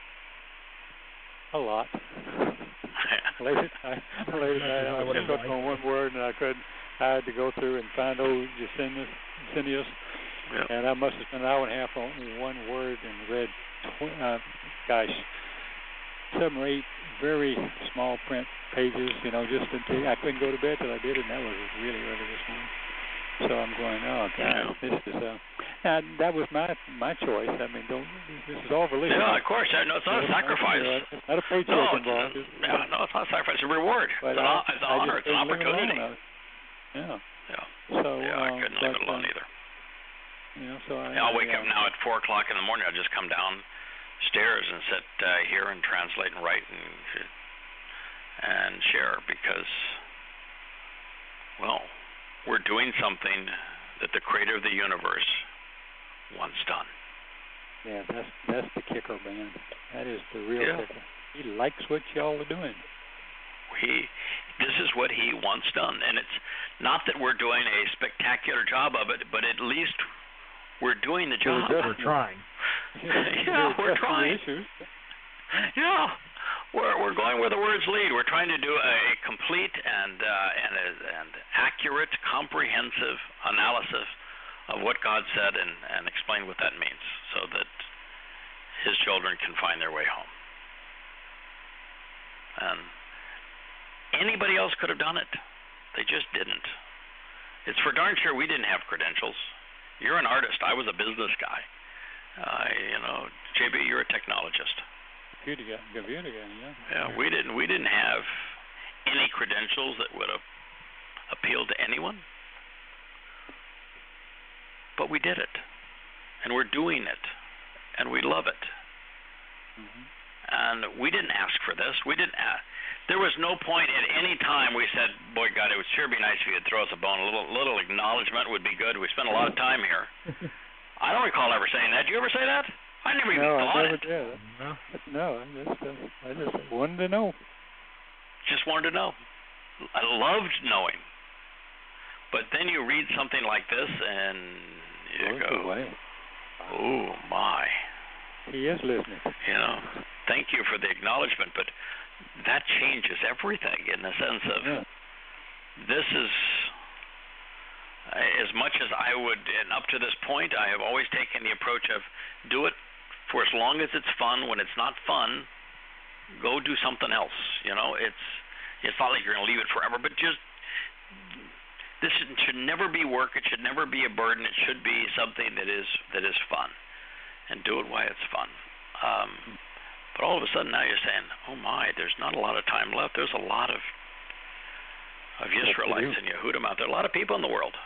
A lot. Late at night, late at night, I was stuck on one word, and I couldn't. I had to go through and find old Gesenius, Gesenius yep. and I must have spent an hour and a half on one word and read, tw- uh, gosh, seven or eight very small print pages. You know, just until I couldn't go to bed till I did it, and that was really early this morning. So I'm going, oh God, this is uh, and that was my my choice. I mean, don't this is all religion. Yeah, of course. No, it's not a sacrifice. It's not a paycheck no, involved. It's, yeah, no, it's not a sacrifice. It's a reward. But it's an, I, it's an honor. It's an opportunity. Yeah. Yeah. So yeah, I um, couldn't but, leave it alone um, either. You know, so I, yeah, I'll wake I, up now at four o'clock in the morning. I'll just come downstairs and sit uh, here and translate and write and and share because, well, we're doing something that the Creator of the universe wants done. Yeah, that's that's the kicker, man. That is the real yeah. kicker. He likes what y'all are doing. He, this is what he wants done, and it's not that we're doing a spectacular job of it, but at least we're doing the job. We're, we're trying. yeah, we're trying. Yeah, we're we're going where the words lead. We're trying to do a complete and uh, and and accurate, comprehensive analysis of what God said and, and explain what that means, so that His children can find their way home. And anybody else could have done it. They just didn't. It's for darn sure we didn't have credentials. You're an artist. I was a business guy. Uh, you know, J B, you're a technologist. Computer guy, computer guy, yeah. Yeah, we didn't. We didn't have any credentials that would have appealed to anyone. But we did it, and we're doing it, and we love it. Mm-hmm. And we didn't ask for this. We didn't ask. There was no point at any time we said, boy, God, it would sure be nice if you would throw us a bone. A little, little acknowledgement would be good. We spent a lot of time here. I don't recall ever saying that. Did you ever say that? I never even no, thought I never it. Did. No, no, I just, uh, I just wanted to know. Just wanted to know. I loved knowing. But then you read something like this, and you Lord go, away. oh, my. He is listening. You know, thank you for the acknowledgement, but that changes everything in the sense of yeah. this is, as much as I would, and up to this point, I have always taken the approach of do it for as long as it's fun. When it's not fun, go do something else. You know, it's it's not like you're going to leave it forever, but just this should, should never be work. It should never be a burden. It should be something that is that is fun, and do it while it's fun. Um, but all of a sudden now you're saying, oh my, there's not a lot of time left. There's a lot of of Israelites and Yehudim out there. A lot of people in the world.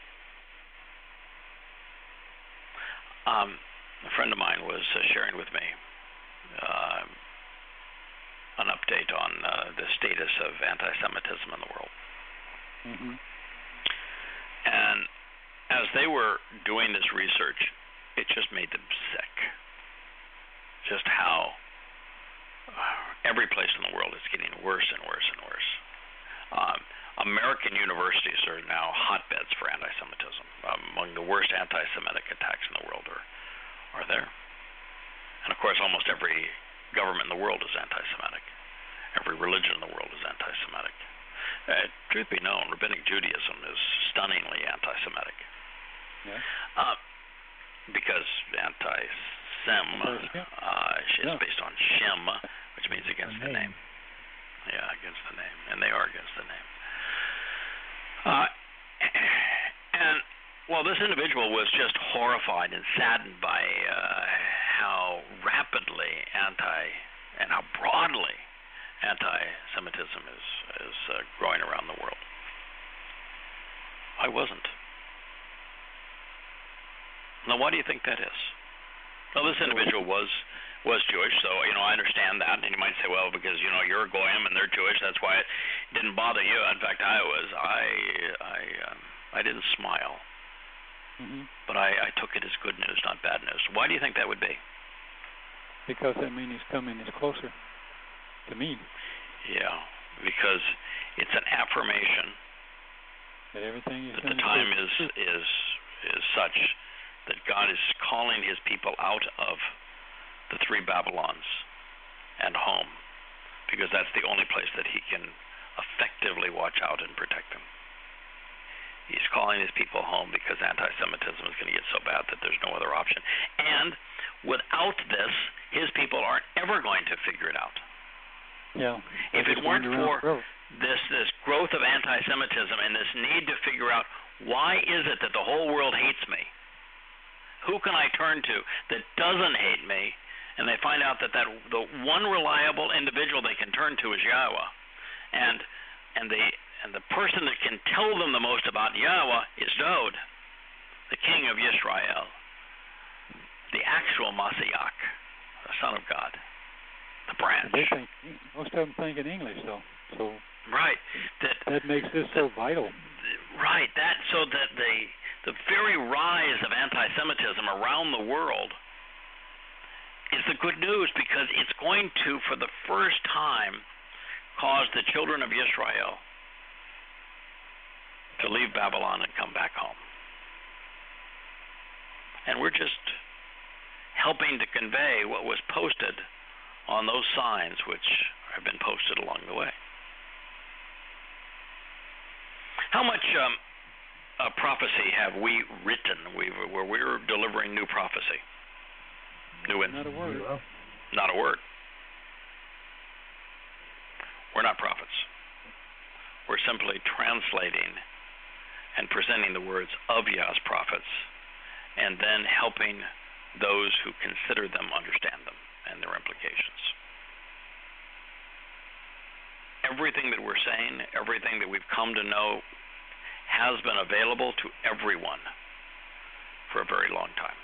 Um, a friend of mine was uh, sharing with me uh, an update on uh, the status of anti-Semitism in the world. Mm-hmm. And as they were doing this research, it just made them sick. Just how uh, every place in the world is getting worse and worse and worse. Um, American universities are now hotbeds for anti-Semitism. Um, among the worst anti-Semitic attacks in the world are, are there. And of course, almost every government in the world is anti-Semitic. Every religion in the world is anti-Semitic. Uh, truth be known, Rabbinic Judaism is stunningly anti-Semitic. Yeah. Uh, because anti-Sem uh, is yeah. based on Shem, which means against The the name. name. Yeah, against the name, and they are against the name. Uh, and well, this individual was just horrified and saddened by uh, how rapidly anti and how broadly anti-Semitism is is uh, growing around the world. I wasn't. Now, why do you think that is? Well, this individual was was Jewish, so you know I understand that, and you might say, well, because you know you're a goyim and they're Jewish, that's why it didn't bother you. In fact, I was I I um, I didn't smile, Mm-hmm. but I, I took it as good news, not bad news. Why do you think that would be? Because that means he's coming is closer to me. Yeah, because it's an affirmation That everything he's that done the time is is is is such that God is calling His people out of the three Babylons and home, because that's the only place that He can effectively watch out and protect them. He's calling His people home because anti-Semitism is going to get so bad that there's no other option. And without this, His people aren't ever going to figure it out. Yeah. If it weren't for this this growth of anti-Semitism and this need to figure out why is it that the whole world hates me, who can I turn to that doesn't hate me, and they find out that, that the one reliable individual they can turn to is Yahweh, and and the and the person that can tell them the most about Yahweh is Dod, the king of Yisrael, the actual Mashiach, the Son of God, the branch. They think, most of them think in English, though. So right, that that makes this so vital. Right, that so that the the very rise of anti-Semitism around the world is the good news, because it's going to, for the first time, cause the children of Israel to leave Babylon and come back home. And we're just helping to convey what was posted on those signs which have been posted along the way. How much um, uh, prophecy have we written we, where we're delivering new prophecy? New in, Not a word. Not a word. We're not prophets. We're simply translating and presenting the words of Yah's prophets, and then helping those who consider them understand them and their implications. Everything that we're saying, everything that we've come to know, has been available to everyone for a very long time.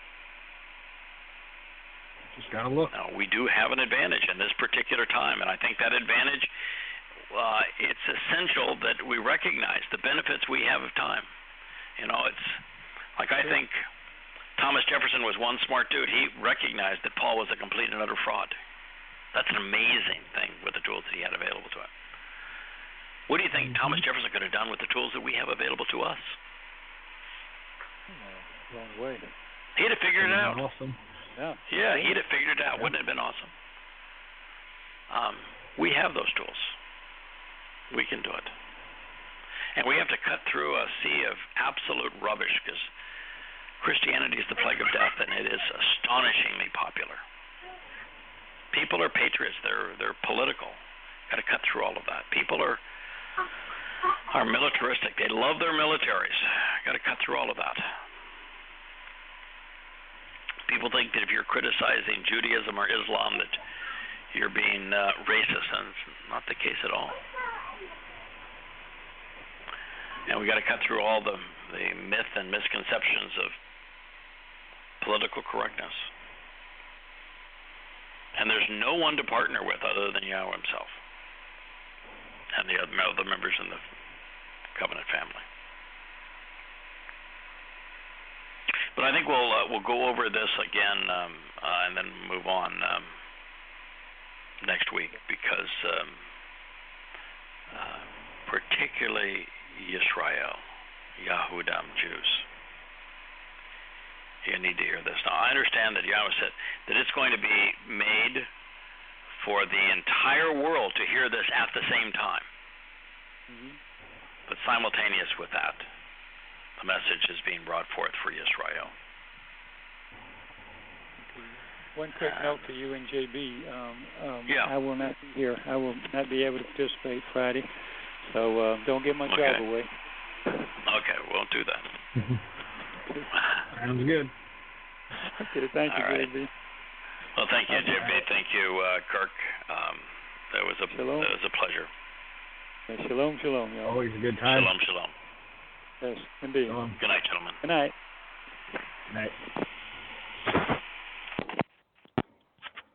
Just gotta look. Now, we do have an advantage in this particular time, and I think that advantage, uh, it's essential that we recognize the benefits we have of time. You know, it's like I think Thomas Jefferson was one smart dude. He recognized that Paul was a complete and utter fraud. That's an amazing thing with the tools that he had available to him. What do you think Thomas Jefferson could have done with the tools that we have available to us? Oh, wrong way. He'd have figured it out. Awesome. Yeah. Yeah, he'd have figured it out. Wouldn't it have been awesome? Um, we have those tools. We can do it. And we have to cut through a sea of absolute rubbish, because Christianity is the plague of death, and it is astonishingly popular. People are patriots. They're they're political. Got to cut through all of that. People are are militaristic. They love their militaries. Got to cut through all of that. People think that if you're criticizing Judaism or Islam that you're being uh, racist, and it's not the case at all. And we got to cut through all the, the myth and misconceptions of political correctness. And there's no one to partner with other than Yahweh himself and the other members in the covenant family. But I think we'll uh, we'll go over this again um, uh, and then move on um, next week, because um, uh, particularly Yisrael, Yahudam Jews, you need to hear this. Now, I understand that Yahweh said that it's going to be made for the entire world to hear this at the same time. Mm-hmm. But simultaneous with that, the message is being brought forth for Yisrael. One quick note for you and J B. Um, um, Yeah. I will not be here. I will not be able to participate Friday, so uh, don't get my Okay. job away. Okay, won't do that. Sounds good. Okay, thank you, All right. J B. Well, thank you, J B. Thank you, uh, Kirk. Um, that was a Shalom. that was a pleasure. Yeah, shalom, shalom, y'all. Always a good time. Shalom, shalom. Yes, indeed. Shalom. Good night, gentlemen. Good night. Night.